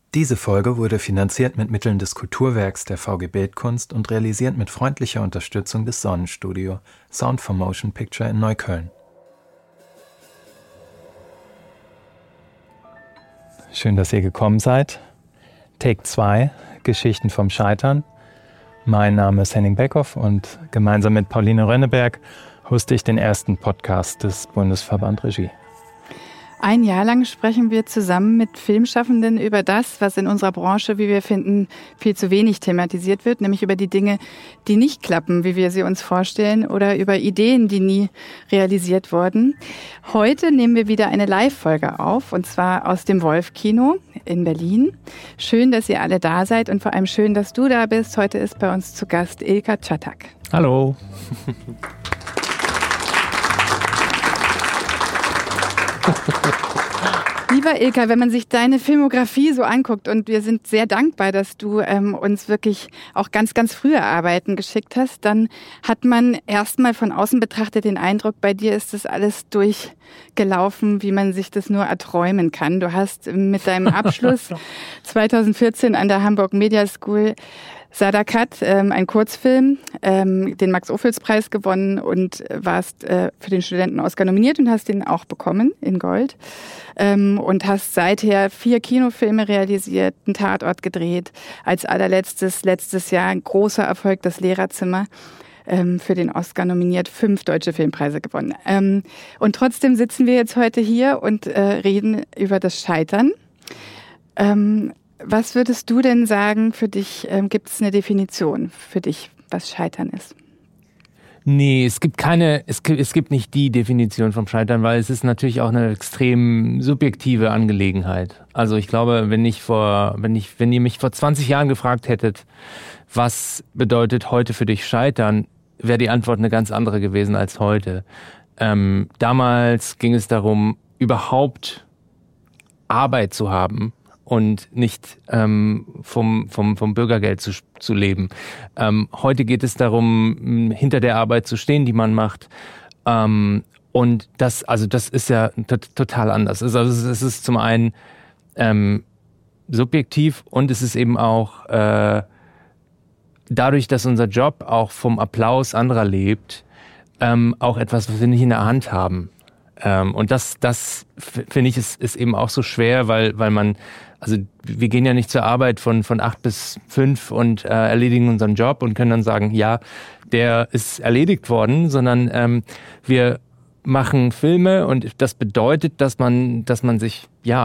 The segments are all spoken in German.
Diese Folge wurde finanziert mit Mitteln des Kulturwerks der VG Bildkunst und realisiert mit freundlicher Unterstützung des Sonnenstudio Sound for Motion Picture in Neukölln. Schön, dass ihr gekommen seid. Take 2, Geschichten vom Scheitern. Mein Name ist Henning Beckhoff und gemeinsam mit Pauline Rönneberg hoste ich den ersten Podcast des Bundesverband Regie. Ein Jahr lang sprechen wir zusammen mit Filmschaffenden über das, was in unserer Branche, wie wir finden, viel zu wenig thematisiert wird, nämlich über die Dinge, die nicht klappen, wie wir sie uns vorstellen, oder über Ideen, die nie realisiert wurden. Heute nehmen wir wieder eine Live-Folge auf, und zwar aus dem Wolf-Kino in Berlin. Schön, dass ihr alle da seid und vor allem schön, dass du da bist. Heute ist bei uns zu Gast Ilka Czatak. Hallo. Lieber Ilka, wenn man sich deine Filmografie so anguckt, und wir sind sehr dankbar, dass du uns wirklich auch ganz, ganz frühe Arbeiten geschickt hast, dann hat man erstmal von außen betrachtet den Eindruck, bei dir ist das alles durchgelaufen, wie man sich das nur erträumen kann. Du hast mit deinem Abschluss 2014 an der Hamburg Media School Sadakat, ein Kurzfilm, den Max-Ophüls-Preis gewonnen und warst für den Studenten-Oscar nominiert und hast den auch bekommen in Gold. Und hast seither 4 Kinofilme realisiert, einen Tatort gedreht. Als allerletztes, letztes Jahr ein großer Erfolg, das Lehrerzimmer, für den Oscar nominiert, 5 deutsche Filmpreise gewonnen. Und trotzdem sitzen wir jetzt heute hier und reden über das Scheitern. Was würdest du denn sagen, für dich, gibt es eine Definition für dich, was Scheitern ist? Nee, es gibt nicht die Definition vom Scheitern, weil es ist natürlich auch eine extrem subjektive Angelegenheit. Also ich glaube, wenn ihr mich vor 20 Jahren gefragt hättet, was bedeutet heute für dich Scheitern, wäre die Antwort eine ganz andere gewesen als heute. Damals ging es darum, überhaupt Arbeit zu haben und nicht vom Bürgergeld zu leben. Heute geht es darum, hinter der Arbeit zu stehen, die man macht. Und das ist ja total anders. Also es ist zum einen subjektiv und es ist eben auch dadurch, dass unser Job auch vom Applaus anderer lebt, auch etwas, was wir nicht in der Hand haben. Und das finde ich, ist eben auch so schwer, weil man, also wir gehen ja nicht zur Arbeit von 8 bis 5 und erledigen unseren Job und können dann sagen, ja, der ist erledigt worden, sondern wir machen Filme und das bedeutet, dass man sich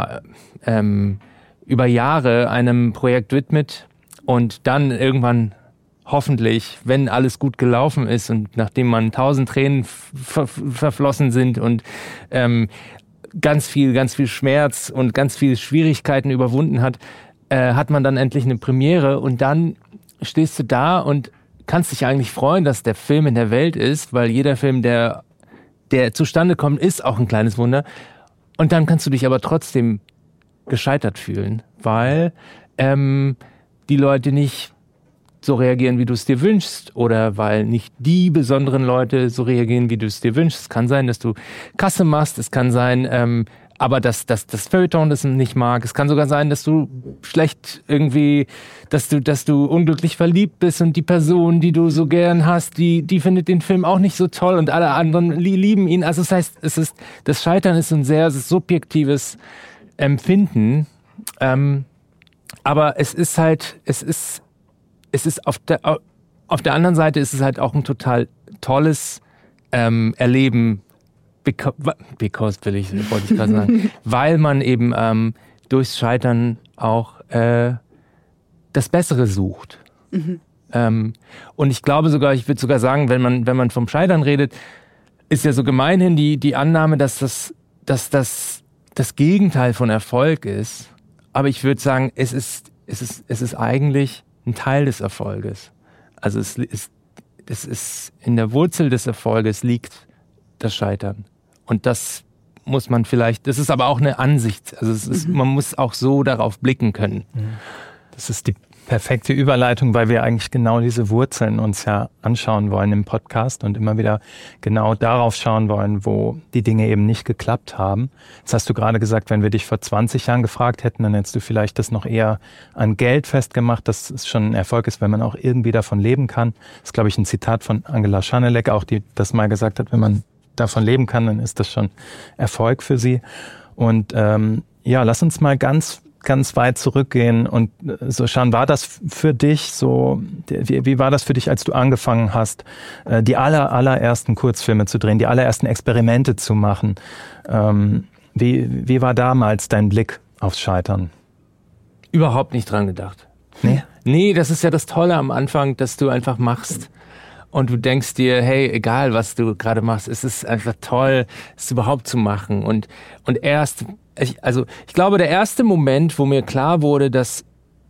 über Jahre einem Projekt widmet und dann irgendwann hoffentlich, wenn alles gut gelaufen ist und nachdem man 1000 Tränen verflossen sind und ganz viel Schmerz und ganz viele Schwierigkeiten überwunden hat, hat man dann endlich eine Premiere und dann stehst du da und kannst dich eigentlich freuen, dass der Film in der Welt ist, weil jeder Film, der zustande kommt, ist auch ein kleines Wunder. Und dann kannst du dich aber trotzdem gescheitert fühlen, weil die Leute nicht so reagieren, wie du es dir wünschst oder weil nicht die besonderen Leute so reagieren, wie du es dir wünschst. Es kann sein, dass du Kasse machst, es kann sein, aber dass das Feuilleton das nicht mag. Es kann sogar sein, dass du schlecht irgendwie, dass du unglücklich verliebt bist und die Person, die du so gern hast, die findet den Film auch nicht so toll und alle anderen lieben ihn. Also das heißt, das Scheitern ist ein sehr subjektives Empfinden, aber es ist auf der anderen Seite ist es halt auch ein total tolles Erleben, wollte ich gerade sagen, weil man eben durchs Scheitern auch das Bessere sucht. Mhm. Und ich glaube sogar, ich würde sogar sagen, wenn man vom Scheitern redet, ist ja so gemeinhin die Annahme, dass das Gegenteil von Erfolg ist. Aber ich würde sagen, es ist eigentlich ein Teil des Erfolges. Also es ist in der Wurzel des Erfolges liegt das Scheitern. Und das muss man vielleicht, das ist aber auch eine Ansicht. Also man muss auch so darauf blicken können. Das ist Perfekte Überleitung, weil wir eigentlich genau diese Wurzeln uns ja anschauen wollen im Podcast und immer wieder genau darauf schauen wollen, wo die Dinge eben nicht geklappt haben. Jetzt hast du gerade gesagt, wenn wir dich vor 20 Jahren gefragt hätten, dann hättest du vielleicht das noch eher an Geld festgemacht, dass es schon ein Erfolg ist, wenn man auch irgendwie davon leben kann. Das ist, glaube ich, ein Zitat von Angela Schanelek, auch die das mal gesagt hat, wenn man davon leben kann, dann ist das schon Erfolg für sie. Und lass uns mal ganz weit zurückgehen und so schauen, war das für dich so, wie war das für dich, als du angefangen hast, die allerersten Kurzfilme zu drehen, die allerersten Experimente zu machen? Wie war damals dein Blick aufs Scheitern? Überhaupt nicht dran gedacht. Nee? Nee, das ist ja das Tolle am Anfang, dass du einfach machst. Und du denkst dir, hey, egal was du gerade machst, es ist einfach toll, es überhaupt zu machen. Und erst, ich glaube, der erste Moment, wo mir klar wurde, dass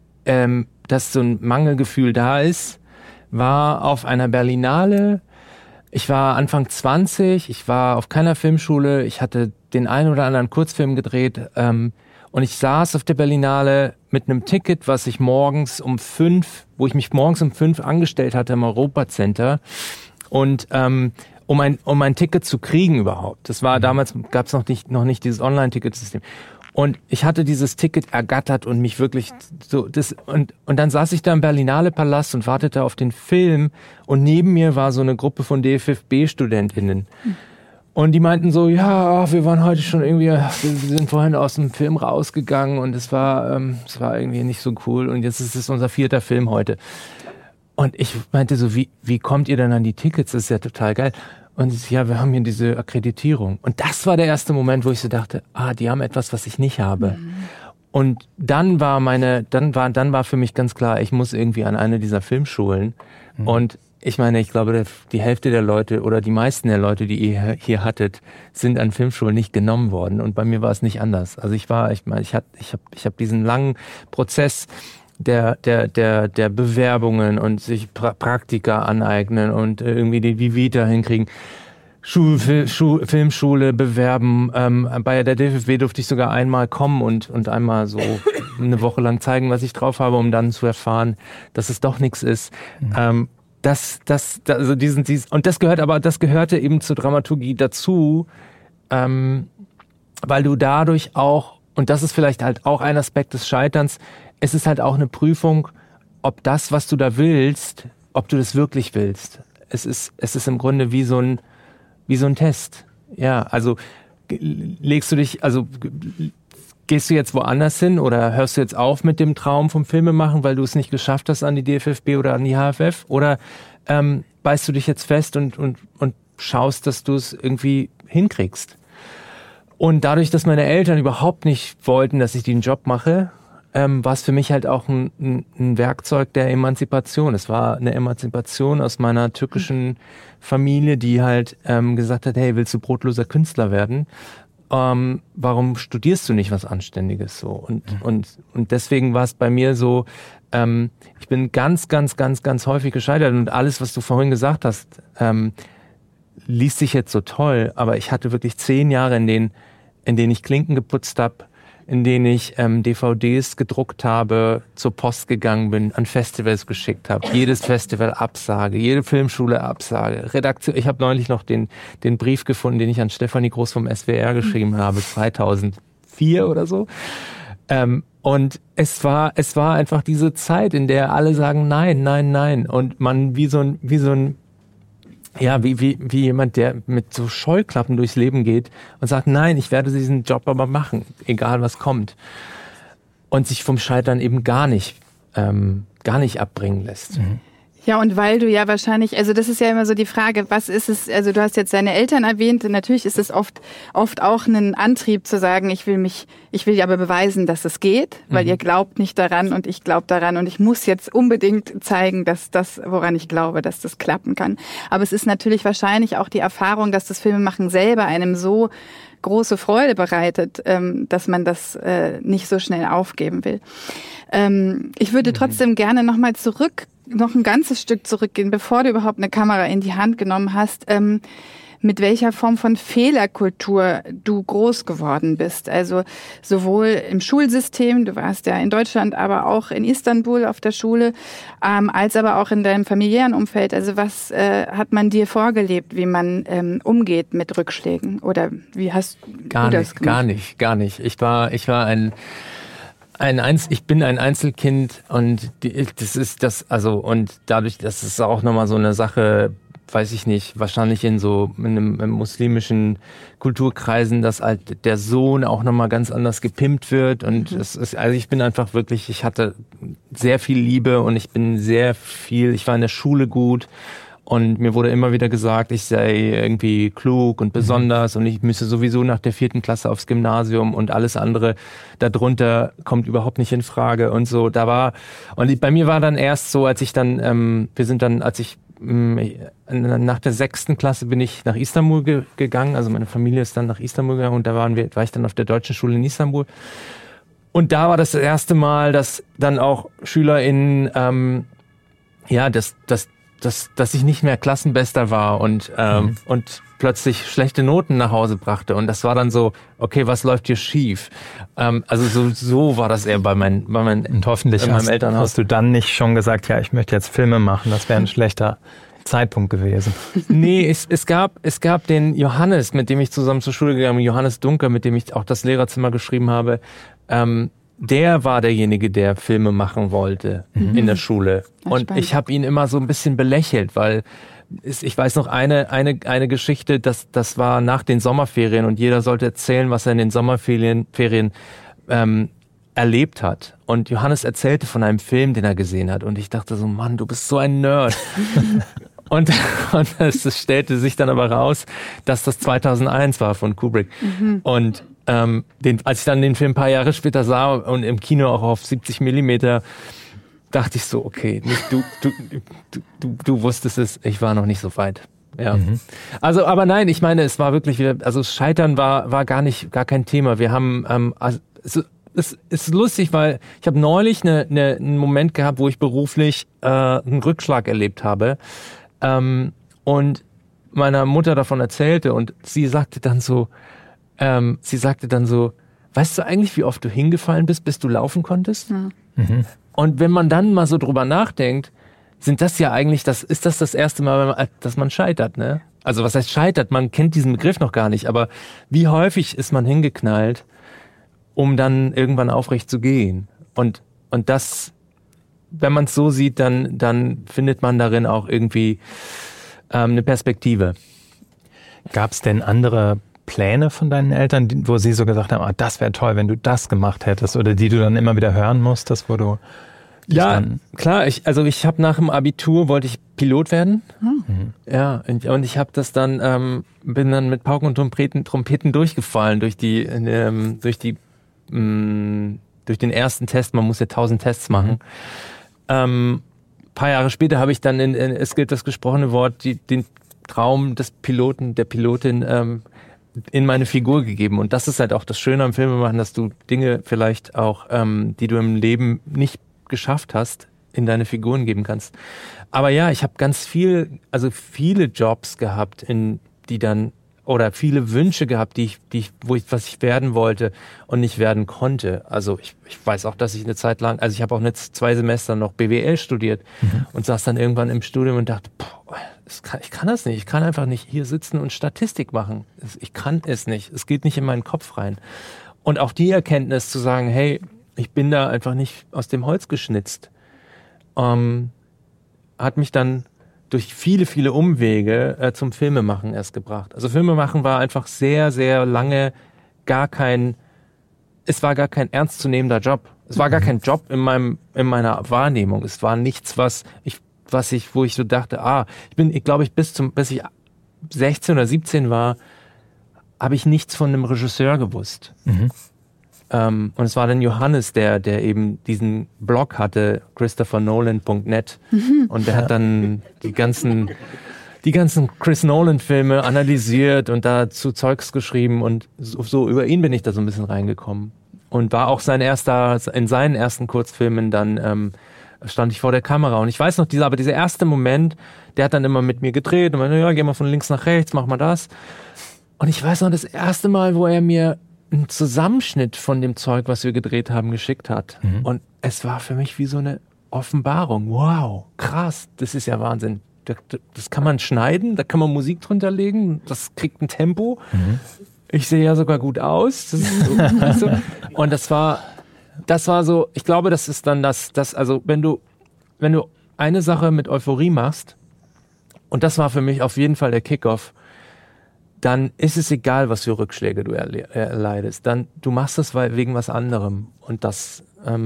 so ein Mangelgefühl da ist, war auf einer Berlinale. Ich war Anfang 20, ich war auf keiner Filmschule, ich hatte den einen oder anderen Kurzfilm gedreht und ich saß auf der Berlinale mit einem Ticket, wo ich mich morgens um 5 angestellt hatte im Europacenter und um ein Ticket zu kriegen überhaupt. Das war damals, gab es noch nicht dieses Online-Ticketsystem. Und ich hatte dieses Ticket ergattert und mich wirklich und dann saß ich da im Berlinale Palast und wartete auf den Film und neben mir war so eine Gruppe von DFFB-StudentInnen. Und die meinten so, ja, wir waren heute schon irgendwie, wir sind vorhin aus dem Film rausgegangen und es war irgendwie nicht so cool und jetzt ist es unser 4. Film heute. Und ich meinte so, wie kommt ihr denn an die Tickets? Das ist ja total geil. Und sie, ja, wir haben hier diese Akkreditierung. Und das war der erste Moment, wo ich so dachte, die haben etwas, was ich nicht habe. Mhm. Und dann war für mich ganz klar, ich muss irgendwie an eine dieser Filmschulen. Mhm. Und ich meine, ich glaube, die Hälfte der Leute oder die meisten der Leute, die ihr hier hattet, sind an Filmschulen nicht genommen worden. Und bei mir war es nicht anders. Also ich habe diesen langen Prozess der Bewerbungen und sich Praktika aneignen und irgendwie die Vita hinkriegen. Filmschule bewerben. Bei der DFFB durfte ich sogar einmal kommen und einmal so eine Woche lang zeigen, was ich drauf habe, um dann zu erfahren, dass es doch nichts ist. Mhm. Und das gehörte eben zur Dramaturgie dazu, weil du dadurch auch, und das ist vielleicht halt auch ein Aspekt des Scheiterns, es ist halt auch eine Prüfung, ob das, was du da willst, ob du das wirklich willst. Es ist im Grunde wie so ein Test. Ja, also gehst du jetzt woanders hin oder hörst du jetzt auf mit dem Traum vom Filmemachen, weil du es nicht geschafft hast an die DFFB oder an die HFF? Oder beißt du dich jetzt fest und schaust, dass du es irgendwie hinkriegst? Und dadurch, dass meine Eltern überhaupt nicht wollten, dass ich den Job mache, war es für mich halt auch ein Werkzeug der Emanzipation. Es war eine Emanzipation aus meiner türkischen Familie, die halt gesagt hat, hey, willst du brotloser Künstler werden? Warum studierst du nicht was Anständiges so? Und deswegen war es bei mir so, ich bin ganz, ganz, ganz, ganz häufig gescheitert und alles, was du vorhin gesagt hast, liest sich jetzt so toll, aber ich hatte wirklich 10 Jahre, in denen ich Klinken geputzt habe, in denen ich DVDs gedruckt habe, zur Post gegangen bin, an Festivals geschickt habe, jedes Festival Absage, jede Filmschule Absage, Redaktion. Ich habe neulich noch den Brief gefunden, den ich an Stefanie Groß vom SWR geschrieben habe, 2004 oder so. Und es war einfach diese Zeit, in der alle sagen nein, nein, nein und man wie jemand, der mit so Scheuklappen durchs Leben geht und sagt, nein, ich werde diesen Job aber machen, egal was kommt. Und sich vom Scheitern eben gar nicht abbringen lässt. Mhm. Ja, und weil du ja wahrscheinlich, also das ist ja immer so die Frage, was ist es, also du hast jetzt deine Eltern erwähnt, natürlich ist es oft auch ein Antrieb zu sagen, ich will ja aber beweisen, dass es geht, weil ihr glaubt nicht daran und ich glaube daran und ich muss jetzt unbedingt zeigen, dass das, woran ich glaube, dass das klappen kann. Aber es ist natürlich wahrscheinlich auch die Erfahrung, dass das Filmemachen selber einem so große Freude bereitet, dass man das nicht so schnell aufgeben will. Ich würde trotzdem gerne noch ein ganzes Stück zurückgehen, bevor du überhaupt eine Kamera in die Hand genommen hast. mit welcher Form von Fehlerkultur du groß geworden bist. Also sowohl im Schulsystem, du warst ja in Deutschland, aber auch in Istanbul auf der Schule, als aber auch in deinem familiären Umfeld. Also was hat man dir vorgelebt, wie man umgeht mit Rückschlägen? Oder wie hast du das gemacht? Gar nicht. Ich bin ein Einzelkind und und dadurch, das ist auch nochmal so eine Sache, weiß ich nicht, wahrscheinlich in muslimischen Kulturkreisen, dass halt der Sohn auch nochmal ganz anders gepimpt wird und ich bin einfach wirklich, ich hatte sehr viel Liebe und ich war in der Schule gut. Und mir wurde immer wieder gesagt, ich sei irgendwie klug und besonders und ich müsse sowieso nach der 4. Klasse aufs Gymnasium und alles andere darunter kommt überhaupt nicht in Frage und so. Bei mir war dann erst so, nach der 6. Klasse bin ich nach Istanbul gegangen, also meine Familie ist dann nach Istanbul gegangen und da war ich dann auf der deutschen Schule in Istanbul. Und da war das erste Mal, dass dann auch SchülerInnen, dass ich nicht mehr Klassenbester war und plötzlich schlechte Noten nach Hause brachte. Und das war dann so, okay, was läuft hier schief? So war das eher bei meinem und hoffentlich Elternhaus. Hast du dann nicht schon gesagt, ja, ich möchte jetzt Filme machen, das wäre ein schlechter Zeitpunkt gewesen. Nee, es gab den Johannes, mit dem ich zusammen zur Schule gegangen bin, Johannes Dunker, mit dem ich auch das Lehrerzimmer geschrieben habe. Der war derjenige, der Filme machen wollte in der Schule. Und ich habe ihn immer so ein bisschen belächelt, weil ich weiß noch eine Geschichte, das war nach den Sommerferien und jeder sollte erzählen, was er in den Sommerferien erlebt hat. Und Johannes erzählte von einem Film, den er gesehen hat. Und ich dachte so, Mann, du bist so ein Nerd. Und es stellte sich dann aber raus, dass das 2001 war von Kubrick. Und als ich dann den Film ein paar Jahre später sah und im Kino auch auf 70 Millimeter, dachte ich so, okay, du wusstest es, ich war noch nicht so weit. Ja. Also, aber nein, ich meine, es war wirklich wieder, also Scheitern war gar kein Thema. Wir haben, es ist lustig, weil ich habe neulich einen Moment gehabt, wo ich beruflich einen Rückschlag erlebt habe und meiner Mutter davon erzählte und sie sagte dann so, weißt du eigentlich, wie oft du hingefallen bist, bis du laufen konntest? Ja. Und wenn man dann mal so drüber nachdenkt, ist das das erste Mal, dass man scheitert, ne? Also was heißt scheitert? Man kennt diesen Begriff noch gar nicht, aber wie häufig ist man hingeknallt, um dann irgendwann aufrecht zu gehen? Und das, wenn man es so sieht, dann findet man darin auch irgendwie eine Perspektive. Gab es denn andere Pläne von deinen Eltern, wo sie so gesagt haben, das wäre toll, wenn du das gemacht hättest, oder die du dann immer wieder hören musstest, wo du... Ja, klar, ich habe nach dem Abitur, wollte ich Pilot werden. Ja, und ich habe das dann, bin dann mit Pauken und Trompeten durchgefallen durch den ersten Test. Man muss ja 1000 Tests machen. Paar Jahre später habe ich dann es gilt das gesprochene Wort, den Traum des Piloten, der Pilotin in meine Figur gegeben. Und das ist halt auch das Schöne am Filmemachen, dass du Dinge vielleicht auch, die du im Leben nicht geschafft hast, in deine Figuren geben kannst. Aber ja, ich habe viele Jobs gehabt, oder viele Wünsche gehabt, was ich werden wollte und nicht werden konnte. Also ich weiß auch, dass ich eine Zeit lang, also ich habe auch 2 Semester noch BWL studiert und saß dann irgendwann im Studium und dachte, ich kann das nicht. Ich kann einfach nicht hier sitzen und Statistik machen. Ich kann es nicht. Es geht nicht in meinen Kopf rein. Und auch die Erkenntnis zu sagen, hey, ich bin da einfach nicht aus dem Holz geschnitzt, hat mich dann durch viele, viele Umwege zum Filmemachen erst gebracht. Also Filmemachen war einfach sehr, sehr lange gar kein ernstzunehmender Job. Es war gar kein Job in meiner Wahrnehmung. Es war nichts, wo ich so dachte, ich glaube, bis ich 16 oder 17 war, habe ich nichts von einem Regisseur gewusst. Und es war dann Johannes, der eben diesen Blog hatte, christophernolan.net. Und der hat dann die ganzen Chris Nolan-Filme analysiert und dazu Zeugs geschrieben. Und so über ihn bin ich da so ein bisschen reingekommen. Und war auch in seinen ersten Kurzfilmen dann stand ich vor der Kamera. Und ich weiß noch, dieser erste Moment, der hat dann immer mit mir gedreht und meinte, ja, geh mal von links nach rechts, mach mal das. Und ich weiß noch, das erste Mal, wo er mir einen Zusammenschnitt von dem Zeug, was wir gedreht haben, geschickt hat. Und es war für mich wie so eine Offenbarung. Wow, krass, das ist ja Wahnsinn. Das kann man schneiden, da kann man Musik drunter legen, das kriegt ein Tempo. Ich sehe ja sogar gut aus. Das ist so. Und das war so, ich glaube, das ist dann also wenn du eine Sache mit Euphorie machst, und das war für mich auf jeden Fall der Kickoff, dann ist es egal, was für Rückschläge du erleidest. Du machst das wegen was anderem. Und das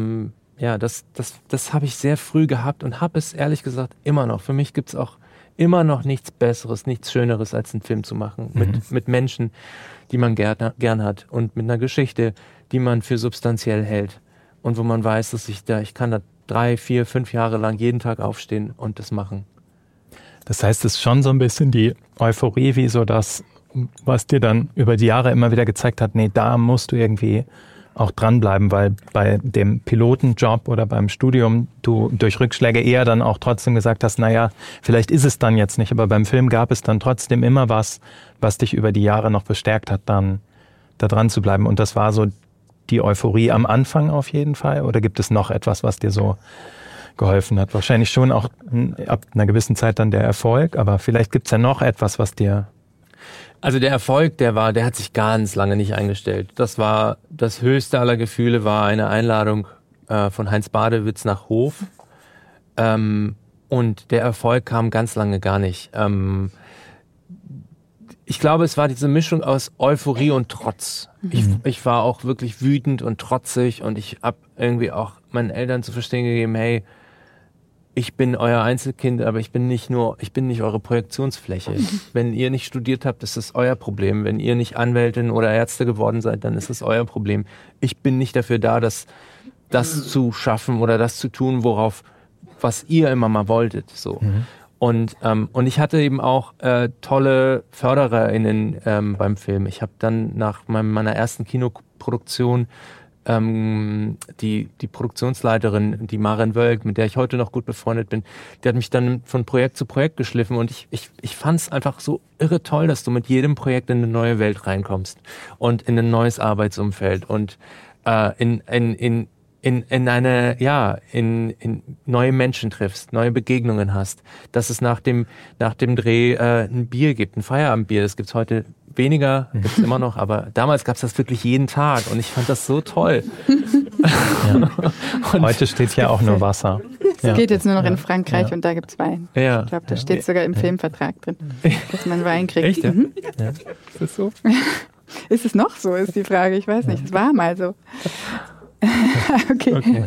habe ich sehr früh gehabt und habe es ehrlich gesagt immer noch. Für mich gibt es auch immer noch nichts Besseres, nichts Schöneres, als einen Film zu machen. Mit Menschen, die man gern hat. Und mit einer Geschichte, die man für substanziell hält. Und wo man weiß, dass ich kann da 3, 4, 5 Jahre lang jeden Tag aufstehen und das machen. Das heißt, es ist schon so ein bisschen die Euphorie, wie so das, was dir dann über die Jahre immer wieder gezeigt hat, nee, da musst du irgendwie auch dranbleiben, weil bei dem Pilotenjob oder beim Studium du durch Rückschläge eher dann auch trotzdem gesagt hast, naja, vielleicht ist es dann jetzt nicht, aber beim Film gab es dann trotzdem immer was dich über die Jahre noch bestärkt hat, dann da dran zu bleiben. Und das war so die Euphorie am Anfang auf jeden Fall? Oder gibt es noch etwas, was dir so geholfen hat? Wahrscheinlich schon auch ab einer gewissen Zeit dann der Erfolg, aber vielleicht gibt es ja noch etwas, was dir... Also der Erfolg, der hat sich ganz lange nicht eingestellt. Das höchste aller Gefühle war eine Einladung von Heinz Badewitz nach Hof. Und der Erfolg kam ganz lange gar nicht. Ich glaube, es war diese Mischung aus Euphorie und Trotz. Ich war auch wirklich wütend und trotzig und ich habe irgendwie auch meinen Eltern zu verstehen gegeben, hey, ich bin euer Einzelkind, aber ich bin nicht eure Projektionsfläche. Wenn ihr nicht studiert habt, ist das euer Problem. Wenn ihr nicht Anwältin oder Ärzte geworden seid, dann ist es euer Problem. Ich bin nicht dafür da, das zu schaffen oder das zu tun, was ihr immer mal wolltet. So. Und ich hatte eben auch tolle FördererInnen beim Film. Ich habe dann nach meiner ersten Kinoproduktion die Produktionsleiterin, die Maren Wölk, mit der ich heute noch gut befreundet bin, die hat mich dann von Projekt zu Projekt geschliffen und ich fand es einfach so irre toll, dass du mit jedem Projekt in eine neue Welt reinkommst und in ein neues Arbeitsumfeld und in neue Menschen triffst, neue Begegnungen hast, dass es nach dem Dreh ein Bier gibt, ein Feierabendbier, das gibt's heute weniger, gibt's immer noch, aber damals gab's das wirklich jeden Tag und ich fand das so toll. Ja. Heute steht ja auch nur Wasser. Es geht jetzt nur noch in Frankreich und da gibt's Wein. Ja. Ich glaube, das steht sogar im Filmvertrag drin, dass man Wein kriegt. Echt? Ja? Ja. Ist das so? Ist es noch so, ist die Frage, ich weiß nicht, es war mal so. Okay.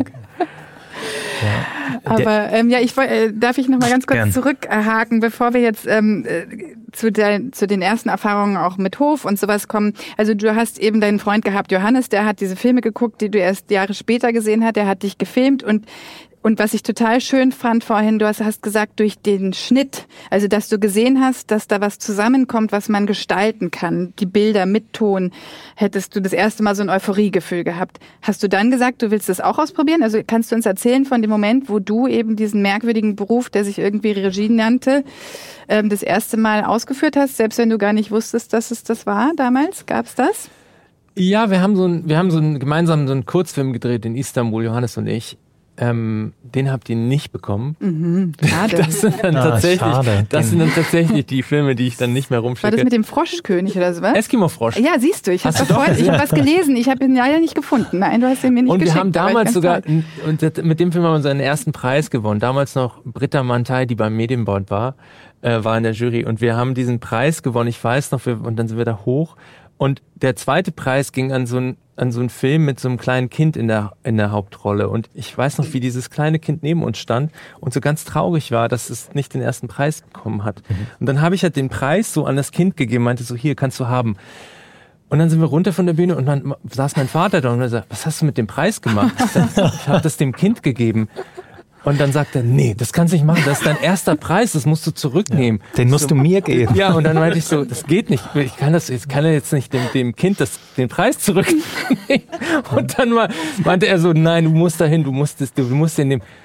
Ja. Aber darf ich noch mal ganz kurz zurückhaken, bevor wir jetzt zu den ersten Erfahrungen auch mit Hof und sowas kommen. Also du hast eben deinen Freund gehabt, Johannes, der hat diese Filme geguckt, die du erst Jahre später gesehen hast, der hat dich gefilmt und was ich total schön fand vorhin, du hast gesagt, durch den Schnitt, also dass du gesehen hast, dass da was zusammenkommt, was man gestalten kann, die Bilder mit Ton, hättest du das erste Mal so ein Euphoriegefühl gehabt. Hast du dann gesagt, du willst das auch ausprobieren? Also kannst du uns erzählen von dem Moment, wo du eben diesen merkwürdigen Beruf, der sich irgendwie Regie nannte, das erste Mal ausgeführt hast, selbst wenn du gar nicht wusstest, dass es das war damals? Gab's das? Ja, wir haben gemeinsam so einen Kurzfilm gedreht in Istanbul, Johannes und ich. Den habt ihr nicht bekommen. Schade. Das sind dann tatsächlich die Filme, die ich dann nicht mehr rumschicke. War das mit dem Froschkönig oder so was? Eskimo-Frosch. Ja, siehst du, ich habe was gelesen. Ich habe ihn leider nicht gefunden. Nein, du hast ihn mir nicht geschickt. Und wir haben damals sogar, mit dem Film haben wir unseren ersten Preis gewonnen. Damals noch Britta Mantei, die beim Medienboard war in der Jury. Und wir haben diesen Preis gewonnen. Ich weiß noch, und dann sind wir da hoch. Und der zweite Preis ging an so einen Film mit so einem kleinen Kind in der Hauptrolle. Und ich weiß noch, wie dieses kleine Kind neben uns stand und so ganz traurig war, dass es nicht den ersten Preis bekommen hat. Und dann habe ich halt den Preis so an das Kind gegeben, meinte so, hier, kannst du haben. Und dann sind wir runter von der Bühne und dann saß mein Vater da und er sagt, was hast du mit dem Preis gemacht? Ich habe das dem Kind gegeben. Und dann sagt er, nee, das kannst du nicht machen, das ist dein erster Preis, das musst du zurücknehmen. Ja, den musst du mir geben. Ja, und dann meinte ich so, das geht nicht, ich kann ja jetzt nicht dem Kind den Preis zurücknehmen. Und dann meinte er so, nein, du musst dahin, du musst den nehmen.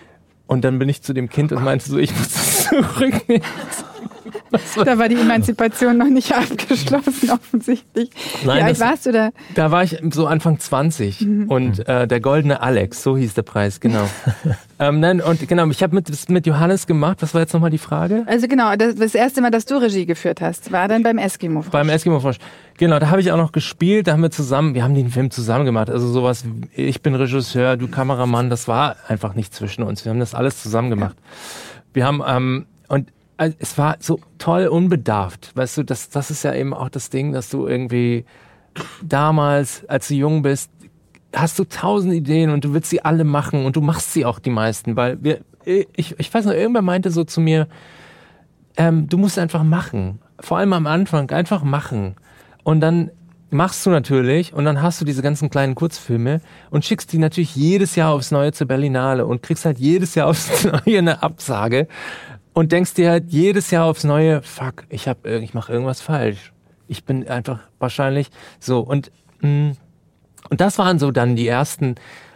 Und dann bin ich zu dem Kind und meinte so, ich muss das zurücknehmen. Da war die Emanzipation noch nicht abgeschlossen, offensichtlich. Nein, wie alt warst du da? Da war ich so Anfang 20 und der goldene Alex, so hieß der Preis, genau. Nein, und genau, ich habe mit Johannes gemacht. Was war jetzt nochmal die Frage? Also genau, das erste Mal, dass du Regie geführt hast, war dann beim Eskimo-Frosch. Beim Eskimo-Frosch. Genau, da habe ich auch noch gespielt, da haben wir haben den Film zusammen gemacht. Also sowas, ich bin Regisseur, du Kameramann, das war einfach nicht zwischen uns. Wir haben das alles zusammen gemacht. Wir haben, und es war so toll unbedarft. Weißt du, das ist ja eben auch das Ding, dass du irgendwie damals, als du jung bist, hast du 1000 Ideen und du willst sie alle machen und du machst sie auch die meisten, weil ich weiß noch, irgendwer meinte so zu mir, du musst einfach machen. Vor allem am Anfang, einfach machen. Und dann machst du natürlich und dann hast du diese ganzen kleinen Kurzfilme und schickst die natürlich jedes Jahr aufs Neue zur Berlinale und kriegst halt jedes Jahr aufs Neue eine Absage. Und denkst dir halt jedes Jahr aufs Neue, fuck, ich mache irgendwas falsch. Ich bin einfach wahrscheinlich so. Und das waren so dann die ersten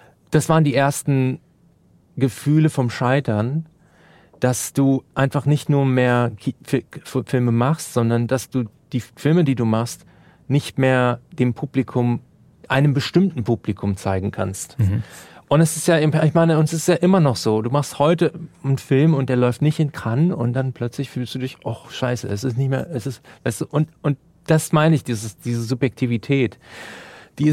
Gefühle vom Scheitern, dass du einfach nicht nur mehr Filme machst, sondern dass du die Filme, die du machst, nicht mehr dem Publikum, einem bestimmten Publikum zeigen kannst. Mhm. Und es ist ja, ich meine, uns ist ja immer noch so. Du machst heute einen Film und der läuft nicht in Cannes und dann plötzlich fühlst du dich, oh Scheiße, es ist nicht mehr, weißt du, und das meine ich, diese Subjektivität, die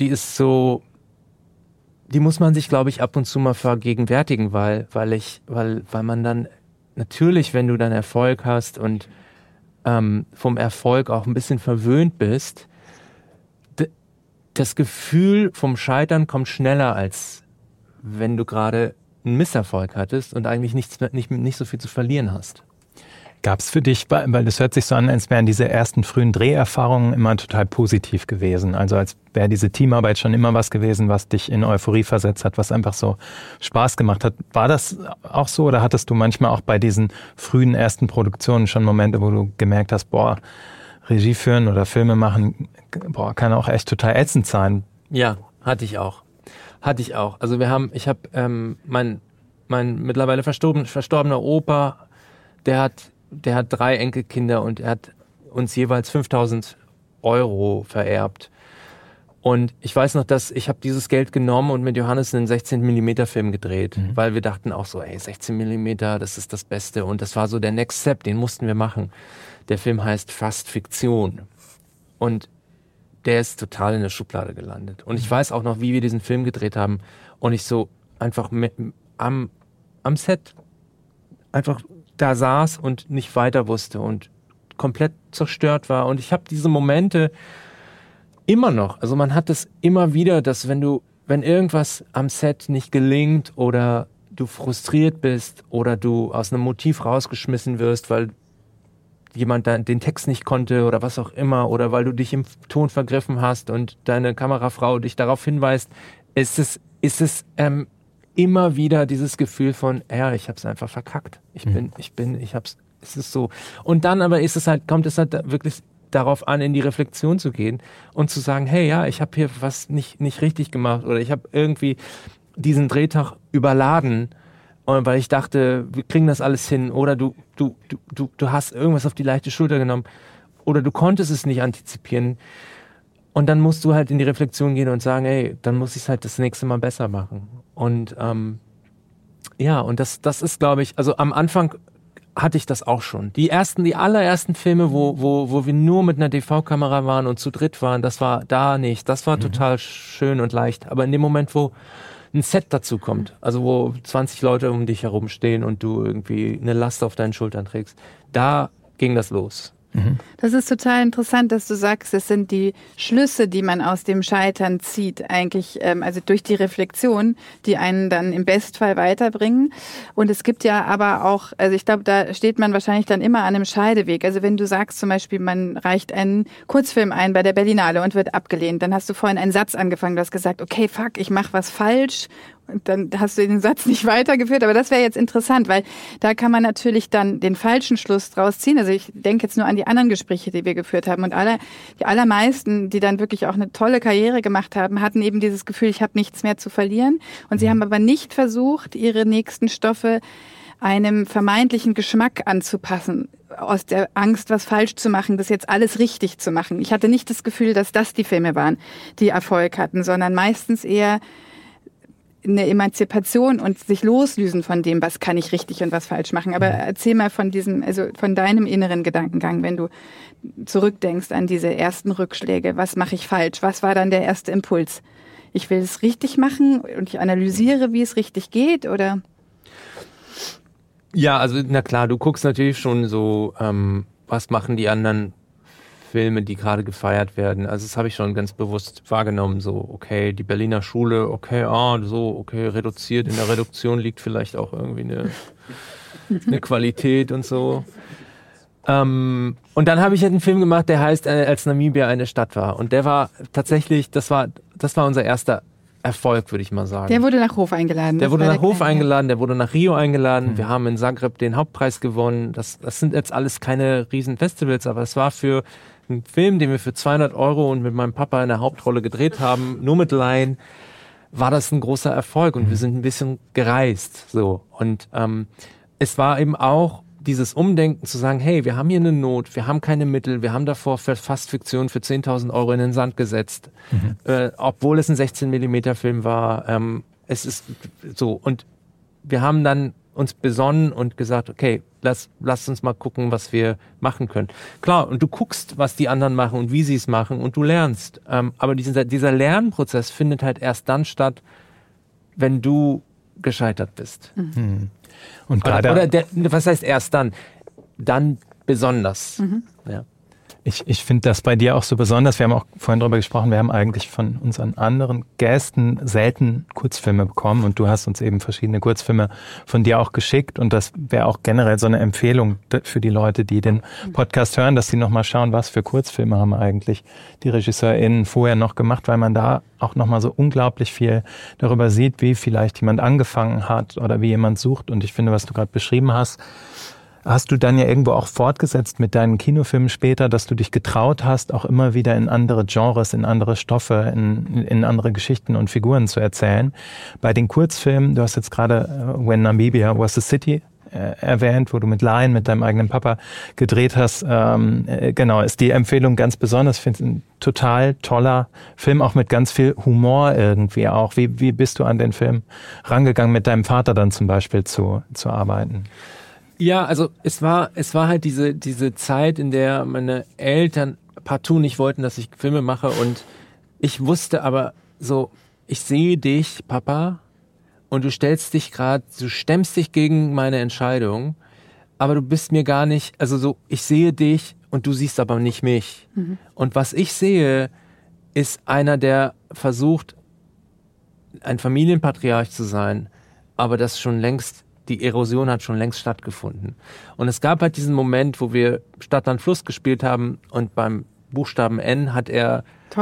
muss man sich, glaube ich, ab und zu mal vergegenwärtigen, weil man dann natürlich, wenn du dann Erfolg hast und vom Erfolg auch ein bisschen verwöhnt bist, das Gefühl vom Scheitern kommt schneller, als wenn du gerade einen Misserfolg hattest und eigentlich nicht so viel zu verlieren hast. Gab es für dich, weil das hört sich so an, als wären diese ersten frühen Dreherfahrungen immer total positiv gewesen. Also als wäre diese Teamarbeit schon immer was gewesen, was dich in Euphorie versetzt hat, was einfach so Spaß gemacht hat. War das auch so oder hattest du manchmal auch bei diesen frühen ersten Produktionen schon Momente, wo du gemerkt hast, Regie führen oder Filme machen, kann auch echt total ätzend sein? Ja, hatte ich auch. Also ich habe mein mittlerweile verstorbener Opa, der hat 3 Enkelkinder und er hat uns jeweils 5.000 € vererbt. Und ich weiß noch, dass ich habe dieses Geld genommen und mit Johannes einen 16mm Film gedreht, weil wir dachten auch so, 16mm, das ist das Beste. Und das war so der Next Step, den mussten wir machen. Der Film heißt Fast Fiktion. Und der ist total in der Schublade gelandet. Und ich weiß auch noch, wie wir diesen Film gedreht haben. Und ich so einfach am Set einfach da saß und nicht weiter wusste und komplett zerstört war. Und ich habe diese Momente immer noch. Also man hat es immer wieder, dass wenn irgendwas am Set nicht gelingt oder du frustriert bist oder du aus einem Motiv rausgeschmissen wirst, weil jemand den Text nicht konnte oder was auch immer oder weil du dich im Ton vergriffen hast und deine Kamerafrau dich darauf hinweist, ist es immer wieder dieses Gefühl von, ich hab's einfach verkackt. Es ist so. Und dann aber kommt es halt wirklich darauf an, in die Reflexion zu gehen und zu sagen, ich habe hier was nicht richtig gemacht oder ich habe irgendwie diesen Drehtag überladen, weil ich dachte, wir kriegen das alles hin oder du hast irgendwas auf die leichte Schulter genommen oder du konntest es nicht antizipieren und dann musst du halt in die Reflexion gehen und sagen, dann muss ich es halt das nächste Mal besser machen. Und und das ist, glaube ich, also am Anfang hatte ich das auch schon. Die allerersten Filme, wo wir nur mit einer DV-Kamera waren und zu dritt waren, das war da nicht. Das war total schön und leicht. Aber in dem Moment, wo ein Set dazu kommt, also wo 20 Leute um dich herum stehen und du irgendwie eine Last auf deinen Schultern trägst, da ging das los. Das ist total interessant, dass du sagst, es sind die Schlüsse, die man aus dem Scheitern zieht, eigentlich, also durch die Reflexion, die einen dann im Bestfall weiterbringen. Und es gibt ja aber auch, also ich glaube, da steht man wahrscheinlich dann immer an einem Scheideweg. Also wenn du sagst zum Beispiel, man reicht einen Kurzfilm ein bei der Berlinale und wird abgelehnt, dann hast du vorhin einen Satz angefangen, du hast gesagt, okay, fuck, ich mache was falsch. Und dann hast du den Satz nicht weitergeführt, aber das wäre jetzt interessant, weil da kann man natürlich dann den falschen Schluss draus ziehen. Also ich denke jetzt nur an die anderen Gespräche, die wir geführt haben. Und die allermeisten, die dann wirklich auch eine tolle Karriere gemacht haben, hatten eben dieses Gefühl, ich habe nichts mehr zu verlieren. Und sie haben aber nicht versucht, ihre nächsten Stoffe einem vermeintlichen Geschmack anzupassen, aus der Angst, was falsch zu machen, das jetzt alles richtig zu machen. Ich hatte nicht das Gefühl, dass das die Filme waren, die Erfolg hatten, sondern meistens eher eine Emanzipation und sich loslösen von dem, was kann ich richtig und was falsch machen. Aber erzähl mal von von deinem inneren Gedankengang, wenn du zurückdenkst an diese ersten Rückschläge. Was mache ich falsch? Was war dann der erste Impuls? Ich will es richtig machen und ich analysiere, wie es richtig geht, oder? Ja, also na klar, du guckst natürlich schon so, was machen die anderen Filme, die gerade gefeiert werden. Also das habe ich schon ganz bewusst wahrgenommen, so okay, die Berliner Schule, okay, reduziert. In der Reduktion liegt vielleicht auch irgendwie eine Qualität und so. Und dann habe ich halt einen Film gemacht, der heißt Als Namibia eine Stadt war. Und der war tatsächlich, das war unser erster Erfolg, würde ich mal sagen. Der wurde nach Hof eingeladen. Der wurde nach Hof eingeladen, der wurde nach Rio eingeladen. Wir haben in Zagreb den Hauptpreis gewonnen. Das sind jetzt alles keine riesen Festivals, aber es war für einen Film, den wir für 200 € und mit meinem Papa in der Hauptrolle gedreht haben, nur mit Laien, war das ein großer Erfolg und wir sind ein bisschen gereist. So. Und es war eben auch dieses Umdenken zu sagen, hey, wir haben hier eine Not, wir haben keine Mittel, wir haben davor fast Fiktion für 10.000 € in den Sand gesetzt, obwohl es ein 16mm Film war. Es ist so. Und wir haben dann uns besonnen und gesagt, okay, lass uns mal gucken, was wir machen können. Klar, und du guckst, was die anderen machen und wie sie es machen und du lernst. Aber dieser Lernprozess findet halt erst dann statt, wenn du gescheitert bist. Und was heißt erst dann? Dann besonders. Ja. Ich finde das bei dir auch so besonders. Wir haben auch vorhin darüber gesprochen, wir haben eigentlich von unseren anderen Gästen selten Kurzfilme bekommen und du hast uns eben verschiedene Kurzfilme von dir auch geschickt und das wäre auch generell so eine Empfehlung für die Leute, die den Podcast hören, dass sie nochmal schauen, was für Kurzfilme haben eigentlich die RegisseurInnen vorher noch gemacht, weil man da auch nochmal so unglaublich viel darüber sieht, wie vielleicht jemand angefangen hat oder wie jemand sucht. Und ich finde, was du gerade beschrieben hast du dann ja irgendwo auch fortgesetzt mit deinen Kinofilmen später, dass du dich getraut hast, auch immer wieder in andere Genres, in andere Stoffe, in andere Geschichten und Figuren zu erzählen. Bei den Kurzfilmen, du hast jetzt gerade When Namibia Was a City erwähnt, wo du mit Laien, mit deinem eigenen Papa gedreht hast. Genau, ist die Empfehlung ganz besonders. Ich finde es ein total toller Film, auch mit ganz viel Humor irgendwie auch. Wie bist du an den Film rangegangen, mit deinem Vater dann zum Beispiel zu arbeiten? Ja, also es war halt diese Zeit, in der meine Eltern partout nicht wollten, dass ich Filme mache und ich wusste aber so, ich sehe dich, Papa, und du stemmst dich gegen meine Entscheidung, aber du bist mir gar nicht, also so, ich sehe dich und du siehst aber nicht mich. Und was ich sehe, ist einer, der versucht, ein Familienpatriarch zu sein, aber das schon längst die Erosion hat schon längst stattgefunden. Und es gab halt diesen Moment, wo wir Stadt, Land, Fluss gespielt haben und beim Buchstaben N hat er